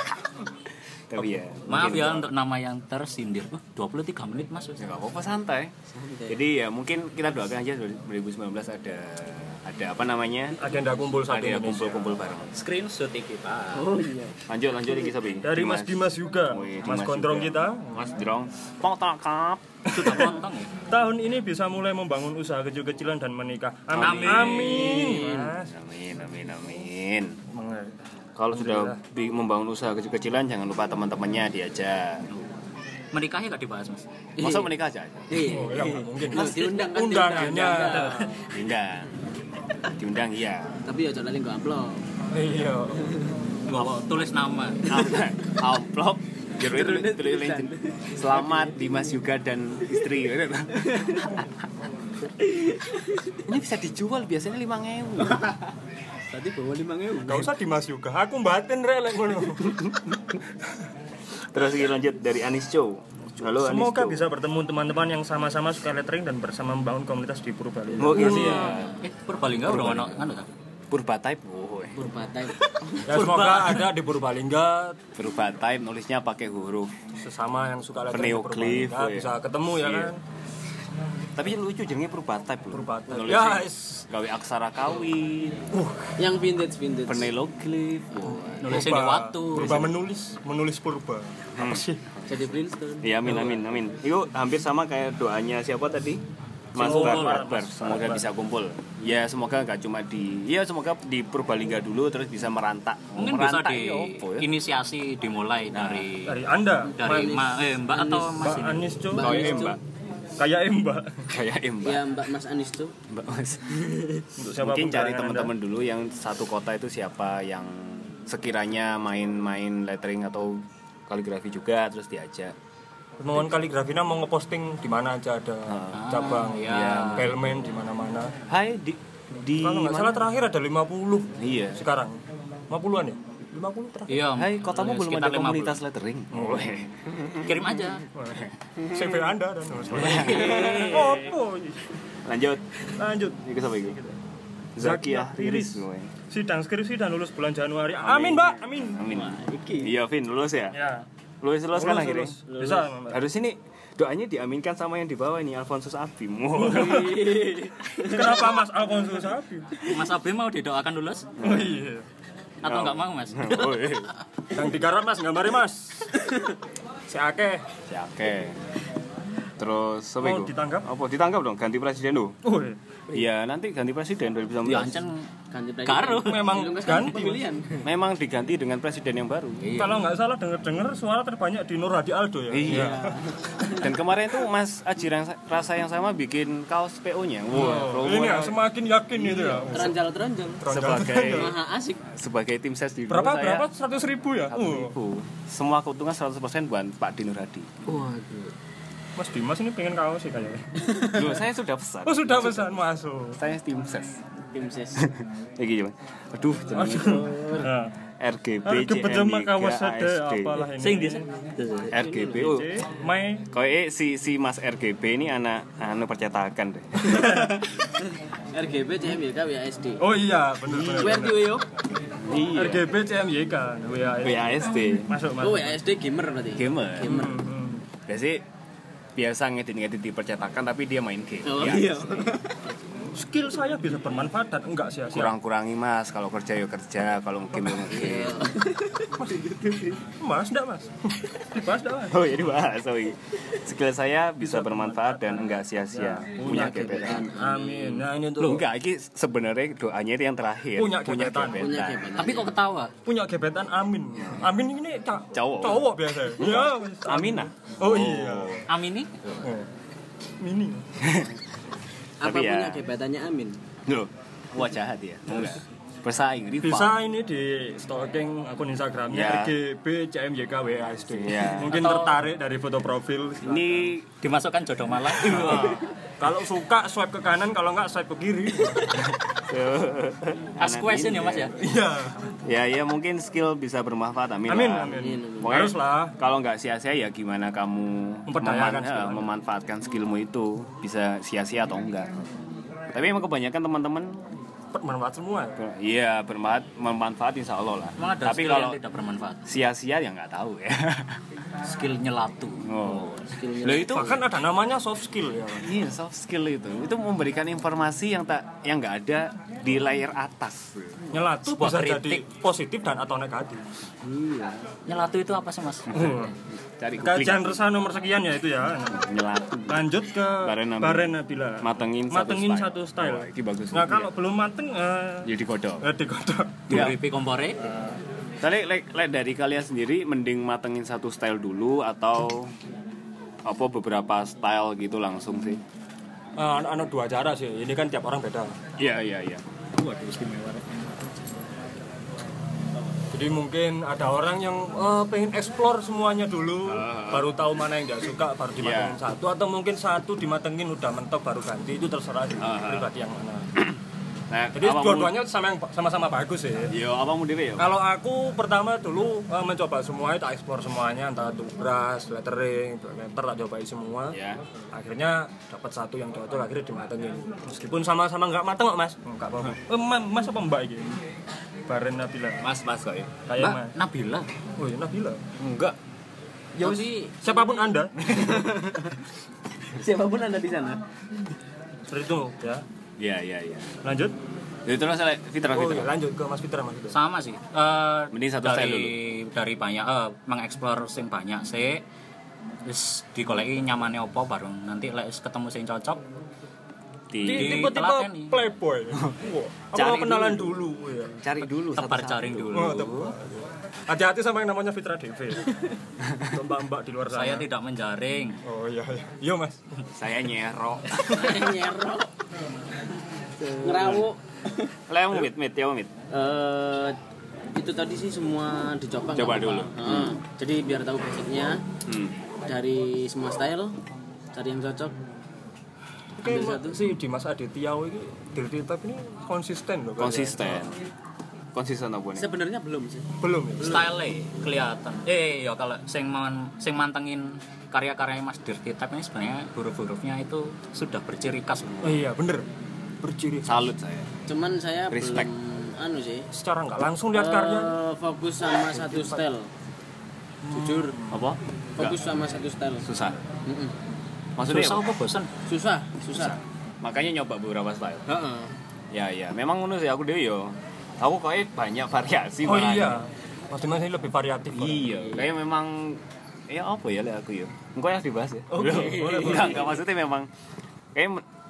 Tapi ya. Maaf mungkin- ya untuk nama yang tersindir. Uh, dua puluh tiga menit Mas. Ya nggak apa-apa santai. Jadi ya mungkin kita doakan aja dua ribu sembilan belas ada ada apa namanya? Agenda kumpul satu Ada Indonesia. kumpul-kumpul bareng. Screenshot iki, Pak. Oh iya. Lanjut lanjut iki Sobi. Dari Mas Dimas juga. Wih, Mas Dimas Gondrong juga. kita. Mas Drong. Pong tangkap. Sudah potong ya. Tahun ini bisa mulai membangun usaha kecil-kecilan dan menikah. Amin. Amin. Amin. Mas. Amin amin amin. Mengerti. Kalau sudah bi- membangun usaha kecil-kecilan jangan lupa teman-temannya diajak. Menikahnya gak dibahas, Mas. Masa menikah aja? Iya. Oh, ya nggak mungkin. Mas diundang kan Undangannya. Diundang. Diundang iya. Tapi ya jangan lagi amplop. Iya. Nggak tulis nama. Amplop. Tulis legend. Selamat Dimas Yuga dan istri. Ini bisa dijual biasanya lima ribu. Tadi bawa lima ribu. Gak usah Dimas juga, aku batin rek lek ngono. Terus kita lanjut dari Anis Chow. Halo Anis Semoga Chow. bisa bertemu teman-teman yang sama-sama suka lettering dan bersama membangun komunitas di Purbalingga. Oh iya siap. Eh, Purbalingga udah ono kan ta? Purba type. Oh, eh. Purba type. Ya semoga ada di Purbalingga Purba type nulisnya pakai huruf. sesama yang suka lettering di Peneoglyph, Purbalingga oh iya. bisa ketemu ya Iya. kan. Tapi lucu jenenge Purba type lho. Purba type. Nulis Ya, gawe aksara kawin, Yang vintage vintage. peneoglyph. Oh. Nulisnya di waktu. Purba menulis, menulis purba. Apa sih? Jadi Princeton. Iya, amin amin amin. Itu hampir sama kayak doanya siapa tadi? Mas Kumpul, Bar, Mas Bar, semoga Bar. bisa kumpul. Ya semoga nggak cuma di, ya semoga di Purbalingga dulu terus bisa merantak. Mungkin bisa merantak di ya apa ya? inisiasi dimulai dari Dari Anda, dari ma, eh, Mbak atau Mas Mbak ini. Anis Cuk. Mbak Kayak Anis, Mbak, Kayak Mbak. kayak Mbak. Ya Mbak Mas Anis tuh. Mbak Mas. Untuk siapa Mungkin cari pegangan teman-teman dulu yang satu kota itu siapa yang sekiranya main-main lettering atau kaligrafi juga terus diajak. Mohon kaligrafina mau ngeposting di mana aja ada cabang, iya. pelmen di mana-mana. Hai di di Kalau nggak mana? salah terakhir ada lima puluh Iya. sekarang. lima puluhan ya? lima puluh terakhir. Iya. Hai, kotamu eh, belum sekitar ada lima puluh. komunitas lettering. Oh. Kirim aja. C V Anda dan Opo. Lanjut. Lanjut. Iku siapa iku? Zakia Zakia Iris. Iris. Sidang skripsi dan lulus bulan Januari. Amin, Mbak. Amin. Amin. Iya, Vin, lulus ya? Ya. Lulus lulus kan akhirnya. lulus. Bisa, Mbak. Harus ini doanya diaminkan sama yang di bawah ini Alfonsus Abim. Oh. Kenapa Mas Alfonso Sapi? Mas Abi mau didoakan lulus Oh iya. atau enggak mau, Mas? Oh, iya. Yang digarap Mas, gambare Mas. Si Akeh. Ya, oke. Terus apa Mau iku? ditangkap? Apa ditangkap dong ganti presiden tuh? Oh iya. Iya, nanti ganti presiden dua ribu sembilan belas. Diancam Ganti presiden. Karo. Memang ganti. pemilihan. Memang diganti dengan presiden yang baru. Kalau nggak salah denger-denger suara terbanyak di Nur Hadi Aldo ya. Iya. Dan kemarin tuh Mas Aji yang rasa yang sama bikin kaos P O-nya. Wah, promo Ini ya semakin yakin itu ya. Teranjal-teranjal. sebagai Maha asik. sebagai tim ses di Berapa saya, berapa? seratus ribu ya? Oh. ribu. Semua keuntungan seratus persen buat Pak Dinur Hadi. Waduh. Mas Dimas ini pengen kaos sih kayaknya. Loh, saya sudah pesan. Oh sudah pesan masuk. Saya tim ses. Tim ses. Iki gimana? Aduh, jeneng Nah. R G B Harus C M kebetulan Y K kawas A ada S D. apalah ini. Sing di R G B. Oh, C, Mai. koe si si Mas R G B ini anak anu percetakan deh. R G B C M Y K W A S D. Oh iya, benar benar. Where do you? R G Iya. B C M Y K W A S D. B A S D. Masuk Oh masuk. W A S D gamer berarti. Gamer. Gamer. Hmm. Biasanya biasa ngedit-ngedit di percetakan tapi dia main game. Oh Ya, iya. Skill saya bisa bermanfaat dan enggak sia-sia. kurang-kurangi Mas, kalau kerja ya kerja, kalau game ya game. Mas, enggak Mas. Dibahas enggak Mas? Oh iya dibahas, oh iya. Skill saya bisa bermanfaat dan enggak sia-sia. Punya gebetan. Amin. Nah, ini untuk Enggak, ini sebenarnya doanya itu yang terakhir. Punya gebetan. Punya gebetan. Tapi kok ketawa? punya gebetan Amin. Amin ini ca- Cowok. Cowok biasa. Ya. Aminah. Oh iya. Amini? Oh. Mini. Apa Tapi ya- punya gebetannya Amin? Loh, wah jahat ya. Enggak. Bersaing, rival. Bisa ini di stalking akun Instagramnya Ya. R G B C M Y K W A S D. Ya. Mungkin Atau- tertarik dari foto profil. Ini Dimasukkan jodoh malam. Nah, kalau suka swipe ke kanan, kalau enggak swipe ke kiri. Ask question ya, Mas ya? Iya. ya ya mungkin skill bisa bermanfaat. Amin. Amin, lah. amin. Pokoknya Harus lah. Kalau nggak sia-sia ya gimana kamu Memperdayakan meman- skill eh, Anda. memanfaatkan skillmu itu bisa sia-sia atau enggak. Tapi emang kebanyakan teman-teman Bermanfaat semua. iya bermanfaat memanfaat insya Allah lah. Emang ada Tapi skill kalau yang tidak bermanfaat? sia-sia ya nggak tahu ya. Skill nyelatu. Oh. Skillnya. Loh itu Bahkan ada namanya soft skill ya. iya soft skill itu. Itu memberikan informasi yang tak yang nggak ada di layer atas. Nyelatu Sebuah bisa kritik. jadi positif dan atau negatif. Iya. Nyelatu itu apa sih, Mas? Cari googling. Kajian resah nomor sekian ya itu ya. Nyelatu. Lanjut ke Baren Nabila. Baren Nabila. Matengin satu Matengin style. satu style. Oh, ini bagus. Nah, kalau belum mateng eh jadi kodok. eh, digodok. Ya. Duripi kompore. Tadi like, like dari kalian sendiri mending matengin satu style dulu atau apa beberapa style gitu langsung sih? Eh, anu dua cara sih. Ini kan tiap orang beda. Iya iya iya. Waduh, istimewa. Jadi mungkin ada orang yang eh, pengen explore semuanya dulu, baru tahu mana yang dia suka, baru dimatengin Yeah. satu, atau mungkin satu dimatengin udah mentok baru ganti, itu terserah sih, Ah. pribadi yang mana. Nah, Jadi apamu- dua-duanya sama yang sama-sama bagus ya. Yo, apamu dhewe yo? Kalau aku pertama dulu uh, mencoba semuanya, tak explore semuanya, entah itu brush, lettering, letter tak cobain semua. Ya. Akhirnya dapat satu yang cocok, akhirnya dimatengin. Meskipun sama-sama nggak mateng kok mas. Nggak apa-apa. Eh, ma- mas apa mbak ini? Baren Nabila. Mas, Mas kok ya. Kayak Mbak mas. Nabila. Oh iya Nabila. Enggak. Ya wis, Tapi- siapapun anda. Siapapun Anda di sana. Seperti itu ya. Iya, iya, iya. Lanjut. Jadi terus saya Fitra Oh Fitra. iya, lanjut ke Mas Fitra Mas Fitra. Sama sih. Eh, Mending satu style dari dari banyak eh mengeksplor sing banyak sih. Terus digoleki nyamane opo baru nanti lek wis ketemu sing cocok Di, Di- Tipe-tipe telateni. playboy. Wah, aku Cari mau kenalan dulu. dulu. ya. cari dulu tebar satu-satu. jaring dulu. Oh, tepat. Hati-hati sama yang namanya Fitra D V. Mbak-mbak di luar sana. Saya tidak menjaring. Oh iya iya. Iya Mas. Saya nyerok. Nyerok. Ngerawuk. Lemu mit, mit, ya mit. Eh, itu tadi sih semua dicoba. Coba nggak dulu. apa-apa. Heeh. Jadi biar tahu basicnya Hmm. dari semua style, cari yang cocok. Oke, Ambil satu. si Dimas Aditya ini Dirty Type ini konsisten loh. kayaknya. Konsisten. Konsisten apa nih? Sebenarnya belum sih. Belum ya? Style kelihatan. Eh ya kalau sing man, sing mantengin karya-karya Mas Dirty Type ini sebenarnya huruf-hurufnya itu sudah berciri khas. Oh iya, bener. Berciri. Salut saya. Cuman saya Respect. belum anu sih. Secara nggak langsung lihat eh, karya. fokus sama satu style. Jujur, Apa? fokus sama satu style. Susah. Mm-mm. Maksudnya Susah apa? apa bosan? Susah, susah. Makanya nyoba beberapa style. Heeh. Ya, ya. Memang ngono sih aku dhewe yo. Aku kayak banyak variasi Oh malah. iya. Mas Dimas ini lebih variatif. Iya, kayak memang ya apa ya lek aku ya. Engko ya dibahas ya. Oke, boleh, boleh. Enggak, enggak maksudnya memang kayak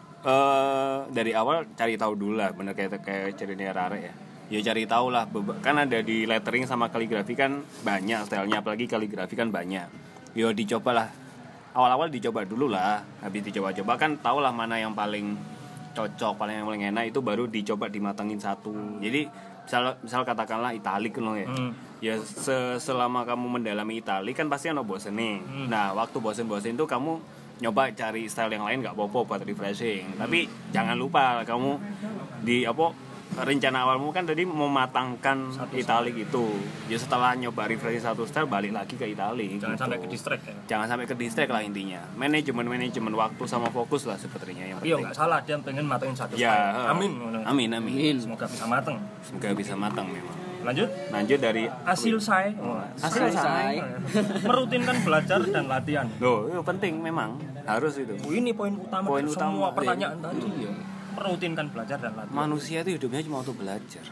eh dari awal cari tahu dulu lah, bener kayak kayak ceritanya Rare ya. Ya cari tahu lah, beba- kan ada di lettering sama kaligrafi kan banyak stylenya, apalagi kaligrafi kan banyak. Yo dicoba lah. Awal-awal dicoba dulu lah, habis dicoba-coba kan tahu lah mana yang paling cocok, paling yang paling enak itu baru dicoba dimatengin satu. Jadi misal misal katakanlah italik loh ya. Hmm. Ya se- selama kamu mendalami italik kan pasti ono bosen nih. Hmm. Nah, waktu bosen-bosen itu kamu nyoba cari style yang lain nggak apa-apa buat refreshing. Hmm. Tapi jangan lupa kamu di apa rencana awalmu kan tadi mematangkan italik itu. Ya setelah nyoba refreshing satu style balik lagi ke italik. Jangan gitu. sampai ke distract ya. Jangan sampai ke distract lah intinya. Manajemen manajemen waktu sama fokus lah sepertinya yang Iya penting. nggak salah dia pengen matengin satu Ya, style. Amin. Amin, amin. Amin. Semoga bisa mateng. Semoga bisa matang memang. Lanjut. Lanjut dari Hasil saya. hasil Selesai. saya. Merutinkan belajar dan latihan. Loh, itu penting memang. Harus itu. Oh, ini poin utama Poin dari utama, semua iya. pertanyaan tadi. Iya. Merutinkan belajar dan latihan. Manusia itu hidupnya cuma untuk belajar.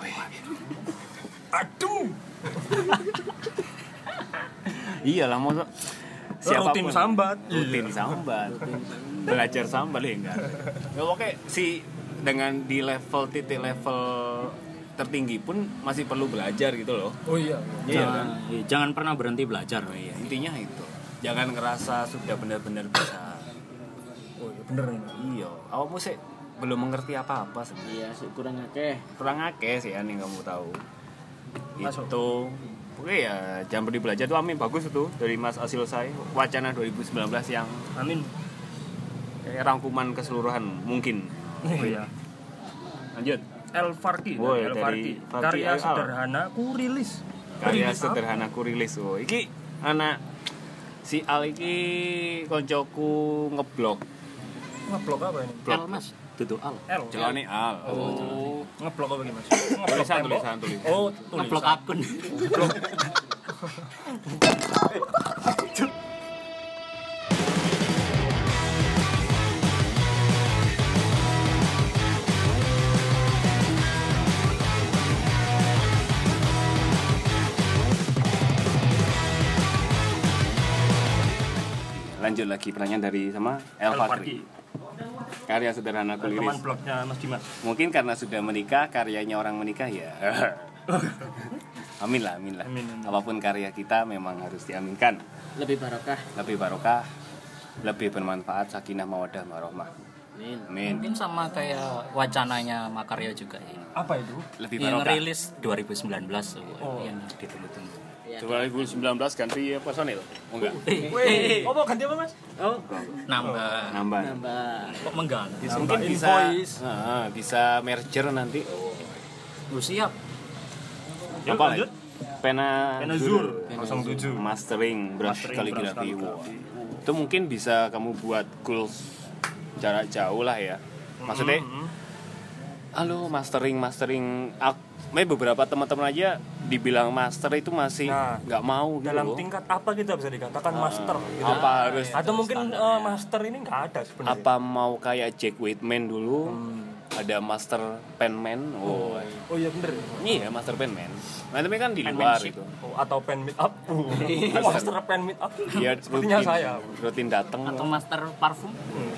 Aduh. Iyalah mau Rutin sambat. rutin sambat, belajar sambat ya enggak. Ya oke si dengan di level titik level tertinggi pun masih perlu belajar gitu loh. Oh iya. Iya jangan, kan? iya, jangan pernah berhenti belajar. Iya, intinya itu. Jangan ngerasa sudah benar-benar bisa. Oh iya bener ini. Iya, awakmu sih belum mengerti apa-apa sebenarnya. Iya, sih, kurang akeh. Kurang akeh sih yang kamu tahu. Masuk. Itu oke ya, jangan berhenti belajar tuh amin bagus itu dari Mas Asil saya wacana dua ribu sembilan belas yang Amin. kayak rangkuman keseluruhan mungkin. Oh iya. Lanjut. El Farki, Woi, El dari Farki. Farki Karya Al. sederhana ku rilis. Karya Rilis apa? sederhana ku rilis. Oh, iki anak si Al iki koncoku ngeblok. Ngeblok apa ini? Al mas, tutu al. L. Jelane Al. Oh. Ngeblok apa gimana? Ngeblok Tulisan, tembok? tulisan, tulisan. Oh, Ngeblok tulisan. akun. Lanjut lagi pertanyaan dari sama El El Fakri. Karya sederhana ku Teman liris. blognya Mas Dimas. Mungkin karena sudah menikah, karyanya orang menikah ya. Amin lah, amin lah. Amin, amin. Apapun karya kita memang harus diaminkan. Lebih barokah. Lebih barokah, lebih bermanfaat, sakinah mawaddah warahmah. Amin. Amin. Mungkin sama kayak wacananya Makarya juga ya. Apa itu? Lebih Yang barokah. rilis dua ribu sembilan belas oh. Oh. yang ditunggu-tunggu. Ya, dua ribu sembilan belas ganti personil. Oh enggak. Weh, apa ganti apa Mas? Oh, Nambah. Nambah. nambah. Kok mengganti sih? Mungkin Nambah bisa invoice. Heeh, bisa merger nanti. Lu siap. Yuk, Apa lanjut. lagi? Pena Pena Zur nol tujuh. mastering brush Mastering kaligrafi. brush Wow. Itu mungkin bisa kamu buat goals jarak jauh lah ya. Maksudnya Mm-hmm. halo mastering mastering aku beberapa teman-teman aja dibilang master itu masih Nah, nggak mau gitu Dalam loh. tingkat apa kita bisa dikatakan master gitu. Apa harus Atau mungkin eh, master ini nggak ada sebenarnya. apa mau kayak Jack Whitman dulu Hmm. ada master penman. Oh, Oh iya bener. iya master penman. Nah tapi kan di luar Penmanship. itu. Oh, atau pen meet up. Uh, master pen meet up. Dia Sepertinya rutin, saya. rutin datang. Atau master parfum.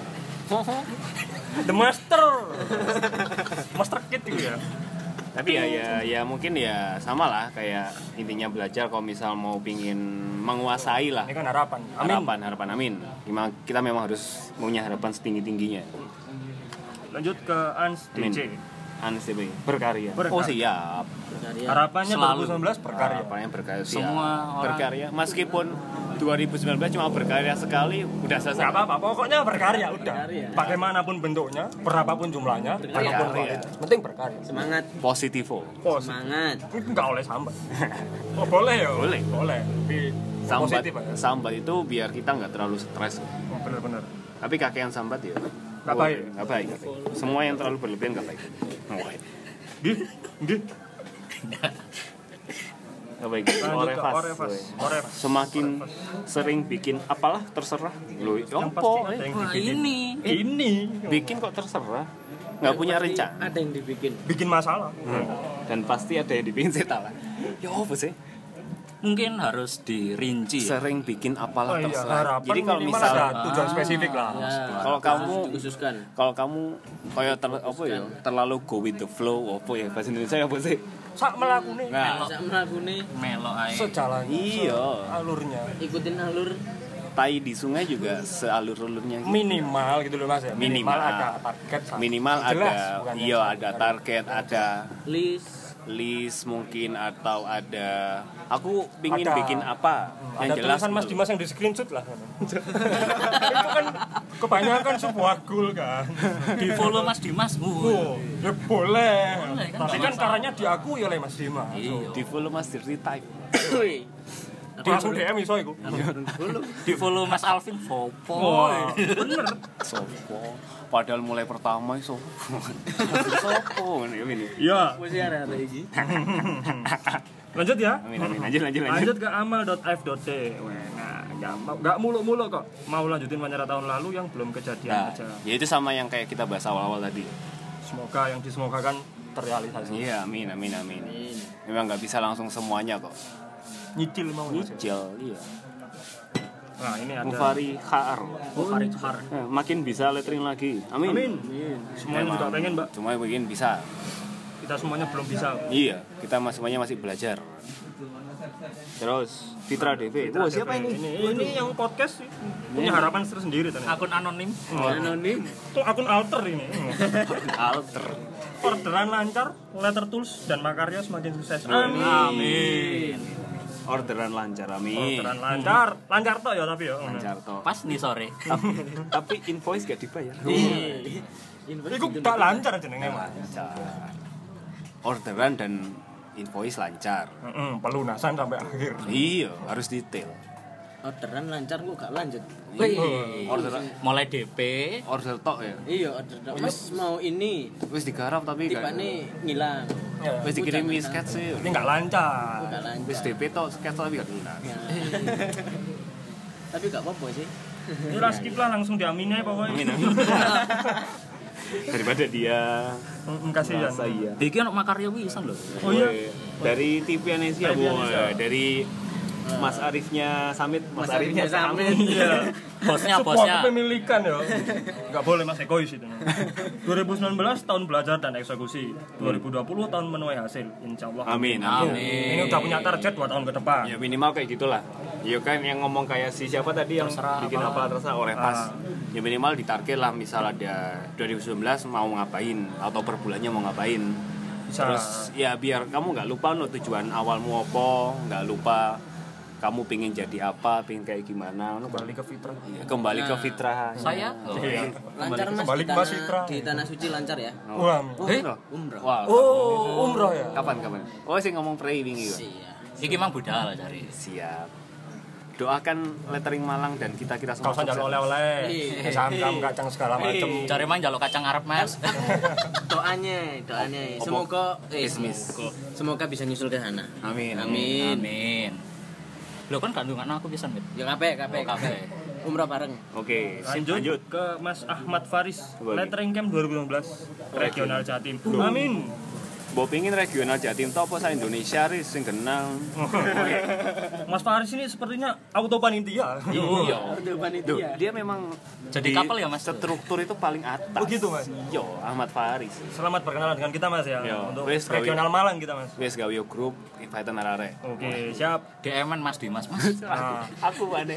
The master. Master kit itu ya. Tapi ya ya ya mungkin ya sama lah kayak intinya belajar kalau misal mau pingin menguasai lah Ini kan harapan. Amin. harapan harapan amin. Gimana kita memang harus punya harapan setinggi tingginya. Lanjut ke Ans D Amin. C. Ans D B berkarya. Berkarya. Oh siap. Berkarya. Harapannya Selalu. dua ribu sembilan belas berkarya. Harapannya berkarya siap. Semua orang- berkarya meskipun dua ribu sembilan belas cuma berkarya sekali udah selesai. Nggak apa-apa, pokoknya berkarya udah. Berkarya. Bagaimanapun bentuknya, berapapun jumlahnya, Berkarya. berapapun kualitas. Penting berkarya. Semangat, Positivo. Pos. semangat. Itu nggak oleh sambat. Oh boleh ya? Boleh. Boleh. Tapi Sambat, positif ya. sambat itu biar kita nggak terlalu stres. Oh, bener-bener. Tapi kakean sambat ya Nggak oh, baik. nggak baik, nggak baik. Semua yang terlalu berlebihan nggak baik. Nggak baik. Gih, gih. Nggak baik. Lanjut ke Orevas. Orevas. Orevas. Semakin sering bikin apalah terserah. Lo Yang pasti opo ada eh. yang Wah, dibikin. ini. Ini. Bikin kok terserah. Nggak punya Pasti rencana. Ada yang dibikin. Bikin masalah. Dan pasti ada yang dibikin saya lah. Ya apa sih? Mungkin harus dirinci. ya. Sering bikin apalah Oh iya, terserah. harapan Jadi kalau minimal misal ada tujuan spesifik lah. Ya, Kalau kamu dikhususkan. kalau kamu kayak ter, apa ya terlalu go with the flow apa ya bahasa Indonesia apa sih? Sak melakune. Nah, Bisa melakukan Melok ae. Sejalan. Iya. Alurnya. ikutin alur tai di sungai juga sealur-alurnya gitu. Minimal gitu loh Mas ya. Minimal. ada target. Minimal Jelas, ada bukan iya yang ada target, ada list. list mungkin atau ada aku pingin Ada- bikin apa yang Ada jelas tulisan Mas gitu. Dimas yang di screenshot lah. Itu kan kebanyakan sebuah goal kan. Di follow Mas Dimas. Oh, ya boleh. Boleh, kan? Tapi kan caranya diakui oleh Mas Dimas. Iya. Di follow Mas Dirty Type. Wih. Langsung D M iso iku. Di follow Mas Alvin Fopo. Oh, bener. Sopo. Padahal mulai pertama iso. Sopo ini. Iya. Masih ada ada iki. Lanjut ya. Amin amin lanjut lanjut lanjut. Lanjut ke amal.f.t. Wah, nah, gampang. Enggak muluk-muluk kok. Mau lanjutin pacara tahun lalu yang belum kejadian Nah, aja. ya itu sama yang kayak kita bahas awal-awal tadi. Semoga yang disemogakan terrealisasi. Iya, amin amin amin. Memang nggak bisa langsung semuanya kok. Nyicil mau Mas ya? Nyicil, iya. Nah, ini ada Mufari H R. Oh, Farid Har. Eh, makin bisa lettering lagi. Amin. Amin. Semuanya juga pengen, Mbak. Cuma mungkin bisa. Kita semuanya belum bisa. Iya, kita mas- semuanya masih belajar. Terus Fitra D V. Wah, siapa ini? Ini, ini yang podcast sih. Punya harapan tersendiri ternyata. Akun anonim. Anonim. Itu akun alter ini. Alter. Orderan lancar, letter tools dan makarya semakin sukses. Amin. Amin. Orderan lancar, amin. Orderan lancar, lancar toh ya tapi ya. Lancar toh. Pas nih sore. Tapi, tapi invoice gak dibayar. Iku gak lancar jenenge Mas. Lancar. Orderan dan invoice lancar. Heeh, pelunasan sampai akhir. Iya, harus detail. Orderan lancar kok gak lanjut. Orderan Mulai D P. order tok ya. Iya, order. Mas mau ini, Wis digarap tapi tiba gak. nih ngilang. Ya, Wis dikirimi sketch sih. ini gak lancar. Gak lancar. Wis D P tok sketch tok tapi gak lunas. Tapi gak apa-apa sih. Udah skip lah langsung diamini aja pokoknya. Amin amin. Daripada dia Mm, Kasihan. merasa iya. Bikin anak makarya wisan loh. Oh iya. Dari T V Anesia, T V Anesia. dari Mas Arifnya Samit, Mas, Mas Arifnya Arifnya Samit. Samit. Iya. Bosnya Sebuah bosnya. kepemilikan ya. Gak boleh Mas egois itu. dua ribu sembilan belas tahun belajar dan eksekusi. dua ribu dua puluh tahun menuai hasil. Insyaallah. Amin, Amin. amin. Ini udah punya target dua tahun ke depan. Ya minimal kayak gitulah. Ya kan yang ngomong kayak si siapa tadi yang Terserah bikin apa. apa terserah oleh pas. Ah. Ya minimal ditarget lah misal ada dua ribu sembilan belas mau ngapain atau per bulannya mau ngapain. Bisa. Terus ya biar kamu nggak lupa no tujuan awalmu apa, nggak lupa kamu pingin jadi apa, pingin kayak gimana, no, Kembali ke fitrah. ya, kembali ke fitrah. Saya oh, Iya. Lancar Mas Kembali di ke Mas tanah, Fitra. di tanah suci lancar ya. Wah. Eh? Umroh. Wah. Oh, umroh ya. Kapan kapan? Oh sih ngomong pray wingi kok. Iya. iki mang budal cari. Siap. Doakan lettering Malang dan kita-kita Kau semua. usah njaluk oleh-oleh. Iya. Saham kacang segala macam. Cari mang jaluk kacang Arab, Mas. Doanya, doanya. Semoga eh Bismis. semoga, semoga bisa nyusul ke sana. Amin. Amin. Amin. Lo kan kandungan aku bisa, Mit. Ya kape, kape, Oh, kape. Umrah bareng. Oke, sip, Lanjut, lanjut. ke Mas Ahmad Faris. Boleh. Lettering Camp dua ribu lima belas Regional Jatim. Amin. Mbok pingin regional Jatim to apa sa Indonesia ris sing genang. Mas Faris ini sepertinya auto panitia. Iya. Udah Duh, panitia. dia memang Jadi di kapal ya, Mas? Struktur itu paling atas. Oh, gitu, Mas? Yo, Ahmad Faris. Selamat berkenalan dengan kita Mas ya. Yo, Untuk wes, Regional Malang kita Mas. Wes gawe yo grup invite arek. Oke, siap. D M-an Mas Dimas, Mas. Nah, Aku ada.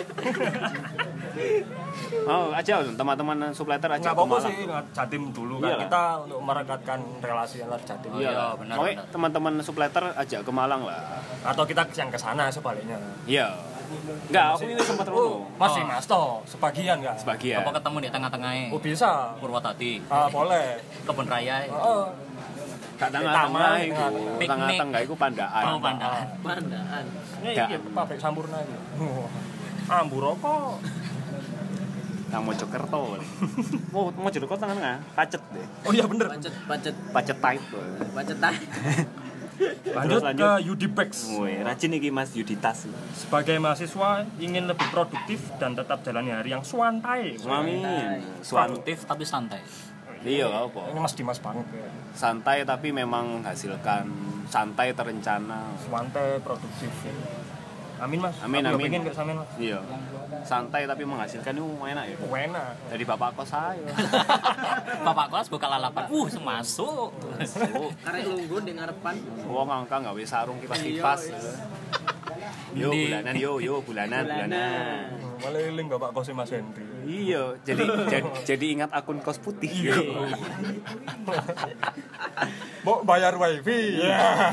Oh, aja teman-teman supletter aja nggak ke apa-apa Malang. sih Jatim dulu kan Iyalah. kita untuk merekatkan relasi antar Jatim. Oh, iya, benar, Pokoknya benar. teman-teman supletter ajak ke Malang lah. Atau kita yang ke sana sebaliknya. Iya. Enggak, aku ini sempat rono. Masih Oh. Mas toh, sebagian kan? Sebagian. Apa ketemu di tengah-tengahnya? Oh bisa. Purwotati, Ah, boleh. Kebun Raya. Oh, Gak Taman, tengah-tengah iku. piknik. Tengah-tengah iku pandaan. Oh, Pandaan. Pandaan. ini Ya. iki pabrik Sampurna iki. Wah, Ambu rokok. Nang Mojokerto. Oh, Mojokerto tengah-tengah, pacet deh. Oh iya bener. Pacet, pacet, Pacet tight. pacet tay. Lanjut, Terus lanjut. ke Udipex. Woi, rajin iki Mas Yuditas. Sebagai mahasiswa ingin lebih produktif dan tetap jalani hari yang suantai. Amin. Suan Produktif tapi santai. iya apa? Ini Mas Dimas banget ya. Santai tapi memang menghasilkan, santai terencana. Suantai produktif. Amin Mas. Amin, Aku amin. pengen kayak sampean Mas. Iya. Santai tapi menghasilkan itu enak ya. Enak. Dari bapak kos saya. Bapak kelas buka lalapan. Uh, semasuk. Karek lungguh di ngarepan. Wong angka gawe sarung kipas-kipas. Yo Di- bulanan yo yo bulanan bulanan. Malah eling Bapak kos Mas Hendri. Iya, jadi jadi, jadi ingat akun kos putih. Iya. Mau bayar wifi. Iya.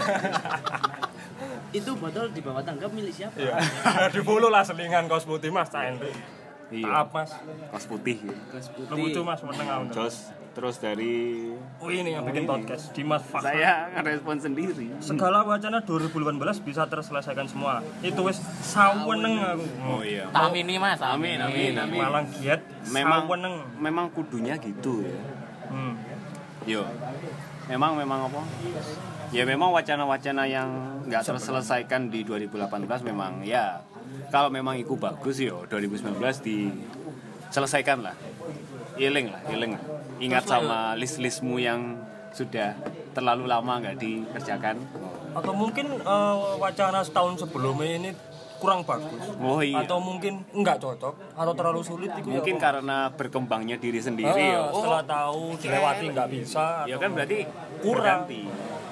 Itu botol di bawah tangga milik siapa? Iya. Di follow lah selingan kos putih Mas Cak Hendri. Iya. Maaf Mas. Kos putih. Gas putih. Lucu Mas meneng aku. Terus terus dari Oh ini yang bikin podcast Dimas Fakhr. saya ngerespon sendiri. Segala wacana dua ribu delapan belas bisa terselesaikan semua. Itu wis saweneng aku. Oh iya. Tahun ini, Mas. Amin, amin, amin. Malang giat Memang saweneng. memang kudunya gitu ya. Hmm. Yo. Memang memang apa? Ya memang wacana-wacana yang nggak terselesaikan di dua ribu delapan belas memang ya kalau memang itu bagus yo dua ribu sembilan belas diselesaikan lah. Iling lah, iling lah. Ingat sama list-listmu yang sudah terlalu lama nggak dikerjakan. Atau mungkin eh, wacana setahun sebelumnya ini kurang bagus. Oh iya. Atau mungkin enggak cocok atau terlalu sulit itu Mungkin ya. karena berkembangnya diri sendiri Ah, yo. Oh, setelah tahu dilewati nggak bisa. ya atau- kan berarti Kurang. berganti.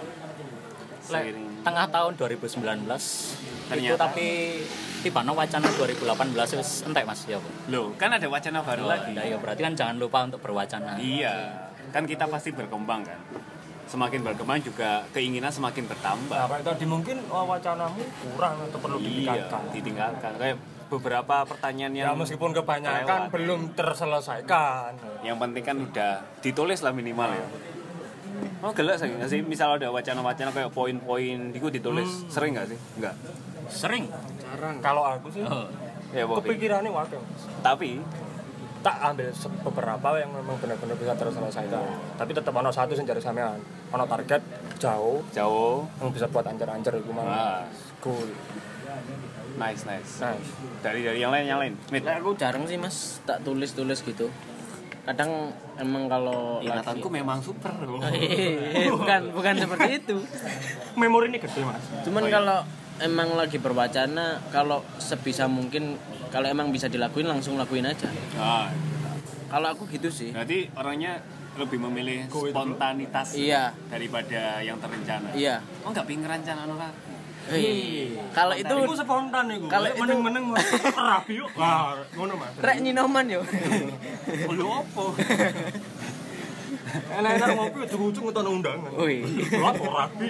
Le, Seiring. tengah tahun dua ribu sembilan belas itu Ternyata. tapi tiba no wacana dua ribu delapan belas wis entek Mas ya. Bu. Loh, kan ada wacana baru Oh, lagi. nah, ya berarti kan jangan lupa untuk berwacana. Iya, kan kita pasti berkembang kan. Semakin berkembang juga keinginan semakin bertambah. Nah, Pak, tadi mungkin oh, wacanamu kurang atau perlu Iya, ditingkatkan. ditinggalkan. Kayak beberapa pertanyaan Ya yang meskipun kebanyakan kelewat. belum terselesaikan. yang penting kan udah ditulis lah minimal ya. Oh gelap sih nggak sih? Misal ada wacana-wacana kayak poin-poin itu ditulis, Hmm. sering nggak sih? Enggak. Sering. Jarang. Kalau aku sih Oh. Ya, Bobi. kepikirannya wakil. Tapi Tak ambil se- beberapa yang memang benar-benar bisa terselesaikan. Tapi tetap ono satu sing jare sampean. Ono target jauh jauh. yang bisa buat ancer-ancer itu mah. Wah, Cool. nice nice. Nice. Dari dari yang lain yang lain. Mit. Lah aku jarang sih Mas tak tulis-tulis gitu. Kadang emang kalau Ingatanku memang super. Eh, bukan bukan seperti itu. Memori ini gede, Mas. Cuman Oh, iya. kalau emang lagi berwacana, kalau sebisa mungkin kalau emang bisa dilakuin langsung lakuin aja. Ah, Kalau aku gitu sih. berarti orangnya lebih memilih Go with the spontanitas Iya. daripada yang terencana. Iya. Oh nggak pingin rencana orang. Hei. Kalau itu Iku spontan iku. Kalau Lek itu- meneng-meneng rapi yuk. Wah, ngono, Mas. rek nyinoman yo. Oh lu apa? Enak-enak ngopi ujung-ujung ngeton undangan. Wih. Lah kok rapi.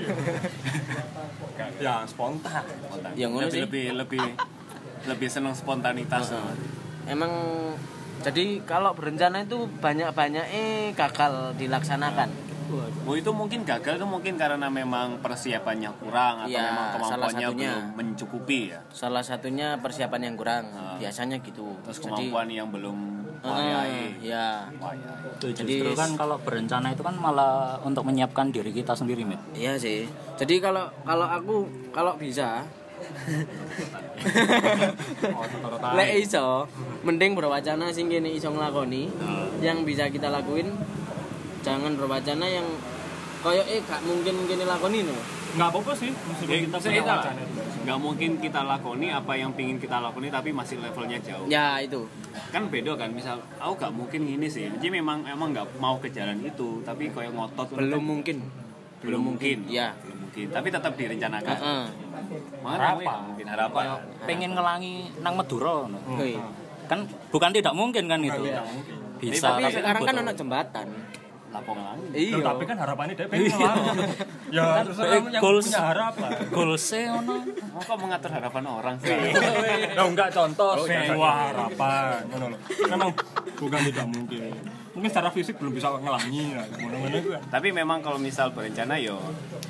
Ya spontan. Spontan. Ya, ngono lebih, sih. lebih lebih lebih senang spontanitas. Heeh. Emang jadi kalau berencana itu banyak-banyak eh gagal dilaksanakan. Oh itu mungkin gagal itu mungkin karena memang persiapannya kurang atau Ya, memang salah kemampuannya satunya. belum mencukupi ya. Salah satunya persiapan yang kurang. Ah. Biasanya gitu. Terus Jadi, kemampuan yang belum heeh, wayai. ya. Wayai. Tuh, Jadi- justru kan kalau berencana itu kan malah untuk menyiapkan diri kita sendiri, Mit. Iya sih. Jadi kalau kalau aku kalau bisa lek iso mending berwacana sing kene iso nglakoni yang bisa kita lakuin, jangan berwacana yang koyo eh gak mungkin kene lakoni no. Enggak apa-apa sih, meskipun Ya, kita kita punya wacana. nggak mungkin kita lakoni apa yang pingin kita lakoni tapi masih levelnya jauh. Ya itu. Kan beda kan, misal aku nggak mungkin gini sih. Jadi memang emang nggak mau ke jalan itu, tapi kayak ngotot Belum mungkin. belum mungkin. Ya. Belum mungkin. Tapi tetap direncanakan. Heeh. Harapan. Mungkin harapan. Kayak pengen ngelangi nang Madura no. Wih. Kan bukan tidak mungkin kan itu. Bisa Tapi sekarang kan butuh- ada jembatan. Lapor ngelangi. Iya. Loh, tapi kan harapannya dia pengen ngelamar. Ya terus kamu yang goals- punya harapan. goalsnya ono. Oh, kok mengatur harapan orang sih? Nah, enggak contoh Oh, iya. sebuah harapan. Ngono lho. Memang bukan tidak mungkin. Mungkin secara fisik belum bisa ngelangi ya. Ngono-ngono itu kan. Tapi memang kalau misal berencana yo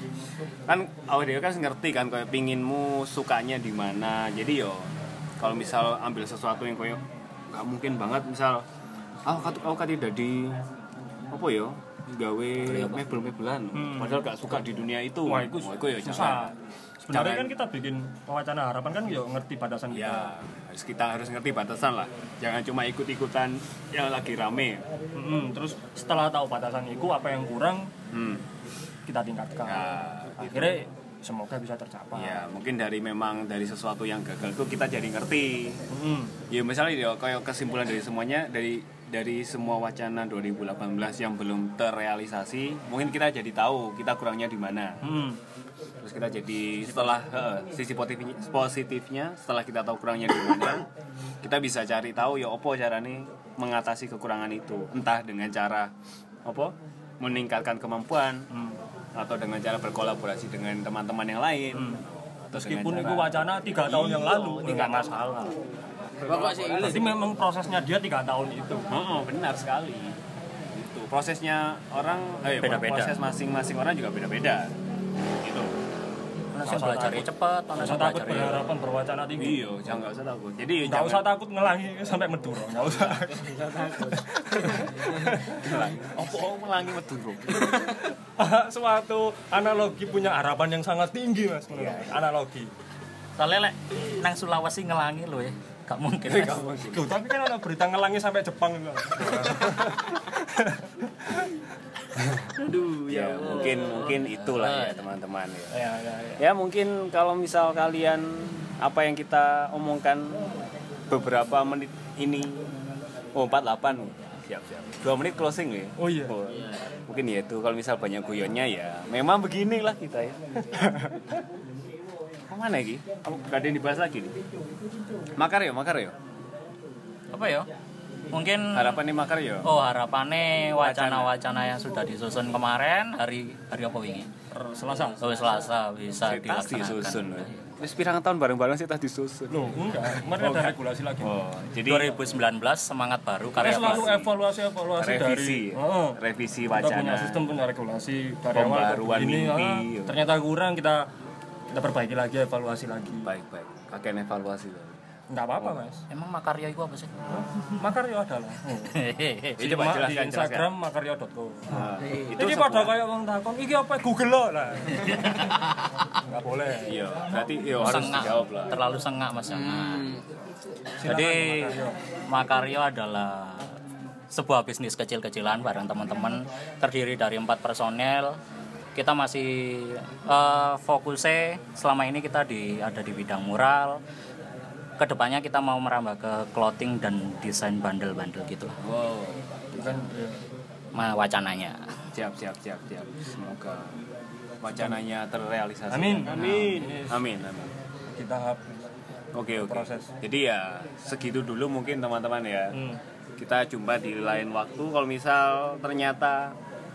kan awal dia kan ngerti kan kayak pinginmu sukanya di mana. Jadi yo kalau misal ambil sesuatu yang kayak nggak mungkin banget misal aku oh, aku kan tidak di apa yo gawe mebel-mebelan padahal gak suka di dunia itu. Wah, itu Oh, iku ya susah. jangan. Sebenarnya Jangan. kan kita bikin wacana harapan kan ya ngerti batasan kita. Ya, harus kita harus ngerti batasan lah. Jangan cuma ikut-ikutan yang lagi rame. Mm-mm. Terus setelah tahu batasan itu apa yang kurang Hmm. kita tingkatkan. Ya, Akhirnya semoga bisa tercapai. Ya, mungkin dari memang dari sesuatu yang gagal itu kita jadi ngerti. Mm. Ya misalnya ya kayak kesimpulan dari semuanya dari dari semua wacana dua ribu delapan belas yang belum terrealisasi, mungkin kita jadi tahu kita kurangnya di mana. Mm. Terus kita jadi setelah eh, sisi positifnya, positifnya setelah kita tahu kurangnya di mana, kita bisa cari tahu ya apa caranya mengatasi kekurangan itu. Entah dengan cara apa? Meningkatkan kemampuan Mm. atau dengan cara berkolaborasi dengan teman-teman yang lain. Mm. Atau Meskipun dengan itu cara- wacana tiga tahun yang Iya, lalu, tiga nggak masalah. Pokok sih ini. Jadi memang prosesnya dia tiga tahun itu. Oh, benar sekali. Itu prosesnya orang, eh, Beda-beda. proses masing-masing orang juga beda-beda. Gitu. Ono sing Nggak usah belajar takut. cepat, ono Nggak sing usah takut belajar berharapan berwacana tinggi. Iya, jangan nggak usah takut. Jadi Nggak jangan usah takut ngelangi sampai Madura, nggak usah. Apa melangi Madura. Suatu analogi punya harapan yang sangat tinggi mas. Iya. Analogi. Soalnya lek nang Sulawesi ngelangi lho ya. Gak mungkin. Mas. Loh, tapi kan ada berita ngelangi sampai Jepang juga. Aduh, Ya, ya. mungkin mungkin itulah ya teman-teman ya. Ya, ya, ya. Ya mungkin kalau misal kalian apa yang kita omongkan beberapa menit ini oh empat puluh delapan siap siap dua menit closing ya. Oh iya. Mungkin ya itu kalau misal banyak guyonnya ya memang beginilah kita ya. Mana lagi? Gak ada yang dibahas lagi nih. Makaryo, Makaryo. Apa ya? Mungkin Harapan nih Makaryo. Oh, harapannya wacana-wacana yang sudah disusun kemarin hari hari apa wingi? Selasa. Oh, Selasa bisa Tas dilaksanakan. disusun. Wis pirang tahun bareng-bareng sih tas disusun. Loh, enggak. Kemarin ada regulasi lagi. Oh, jadi dua ribu sembilan belas semangat baru Kita karya selalu baru. evaluasi evaluasi revisi, dari oh, revisi kita punya wacana. sistem punya regulasi dari awal Pembaruan ini mimpi. ah, ternyata kurang kita kita perbaiki lagi evaluasi lagi. Baik baik. Kakek evaluasi. Enggak apa-apa mas. Emang makarya itu apa sih? Makaryo adalah. Oh. Eh, Di, coba ma- jelaskan, di jelaskan. Instagram makaryo dot com. Nah, Itu pada kayak orang takon, iki apa Google lo lah. Enggak boleh. Iya, berarti iya harus Sengak, dijawab lah. terlalu sengak mas sengak. Hmm. Jadi Makaryo adalah sebuah bisnis kecil-kecilan bareng teman-teman terdiri dari empat personel. Kita masih eh, fokusnya selama ini kita di ada di bidang mural. Kedepannya kita mau merambah ke clothing dan desain bandel-bandel gitu lah. Wow. Kan ya. Ma wacananya. Siap siap siap siap. Semoga wacananya terrealisasi. Amin. Amin. Amin. Amin. Kita Oke oke. Proses. Jadi ya segitu dulu mungkin teman-teman ya. hmm. Kita jumpa di lain waktu. Kalau misal ternyata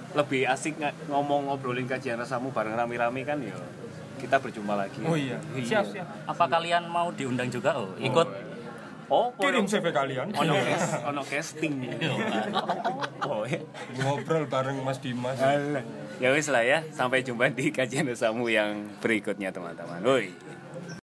lebih asik ng- ngomong ngobrolin kajian rasamu bareng rame-rame kan ya kita berjumpa lagi. Oh iya. Siap, siap. Apa kalian mau diundang juga? Oh, ikut. Oh, Kirim C V kalian. ono cast, ono casting. Oh, ya. Ngobrol bareng Mas Dimas. Alah. Ya wis lah ya, sampai jumpa di kajian rasamu yang berikutnya teman-teman. Woi.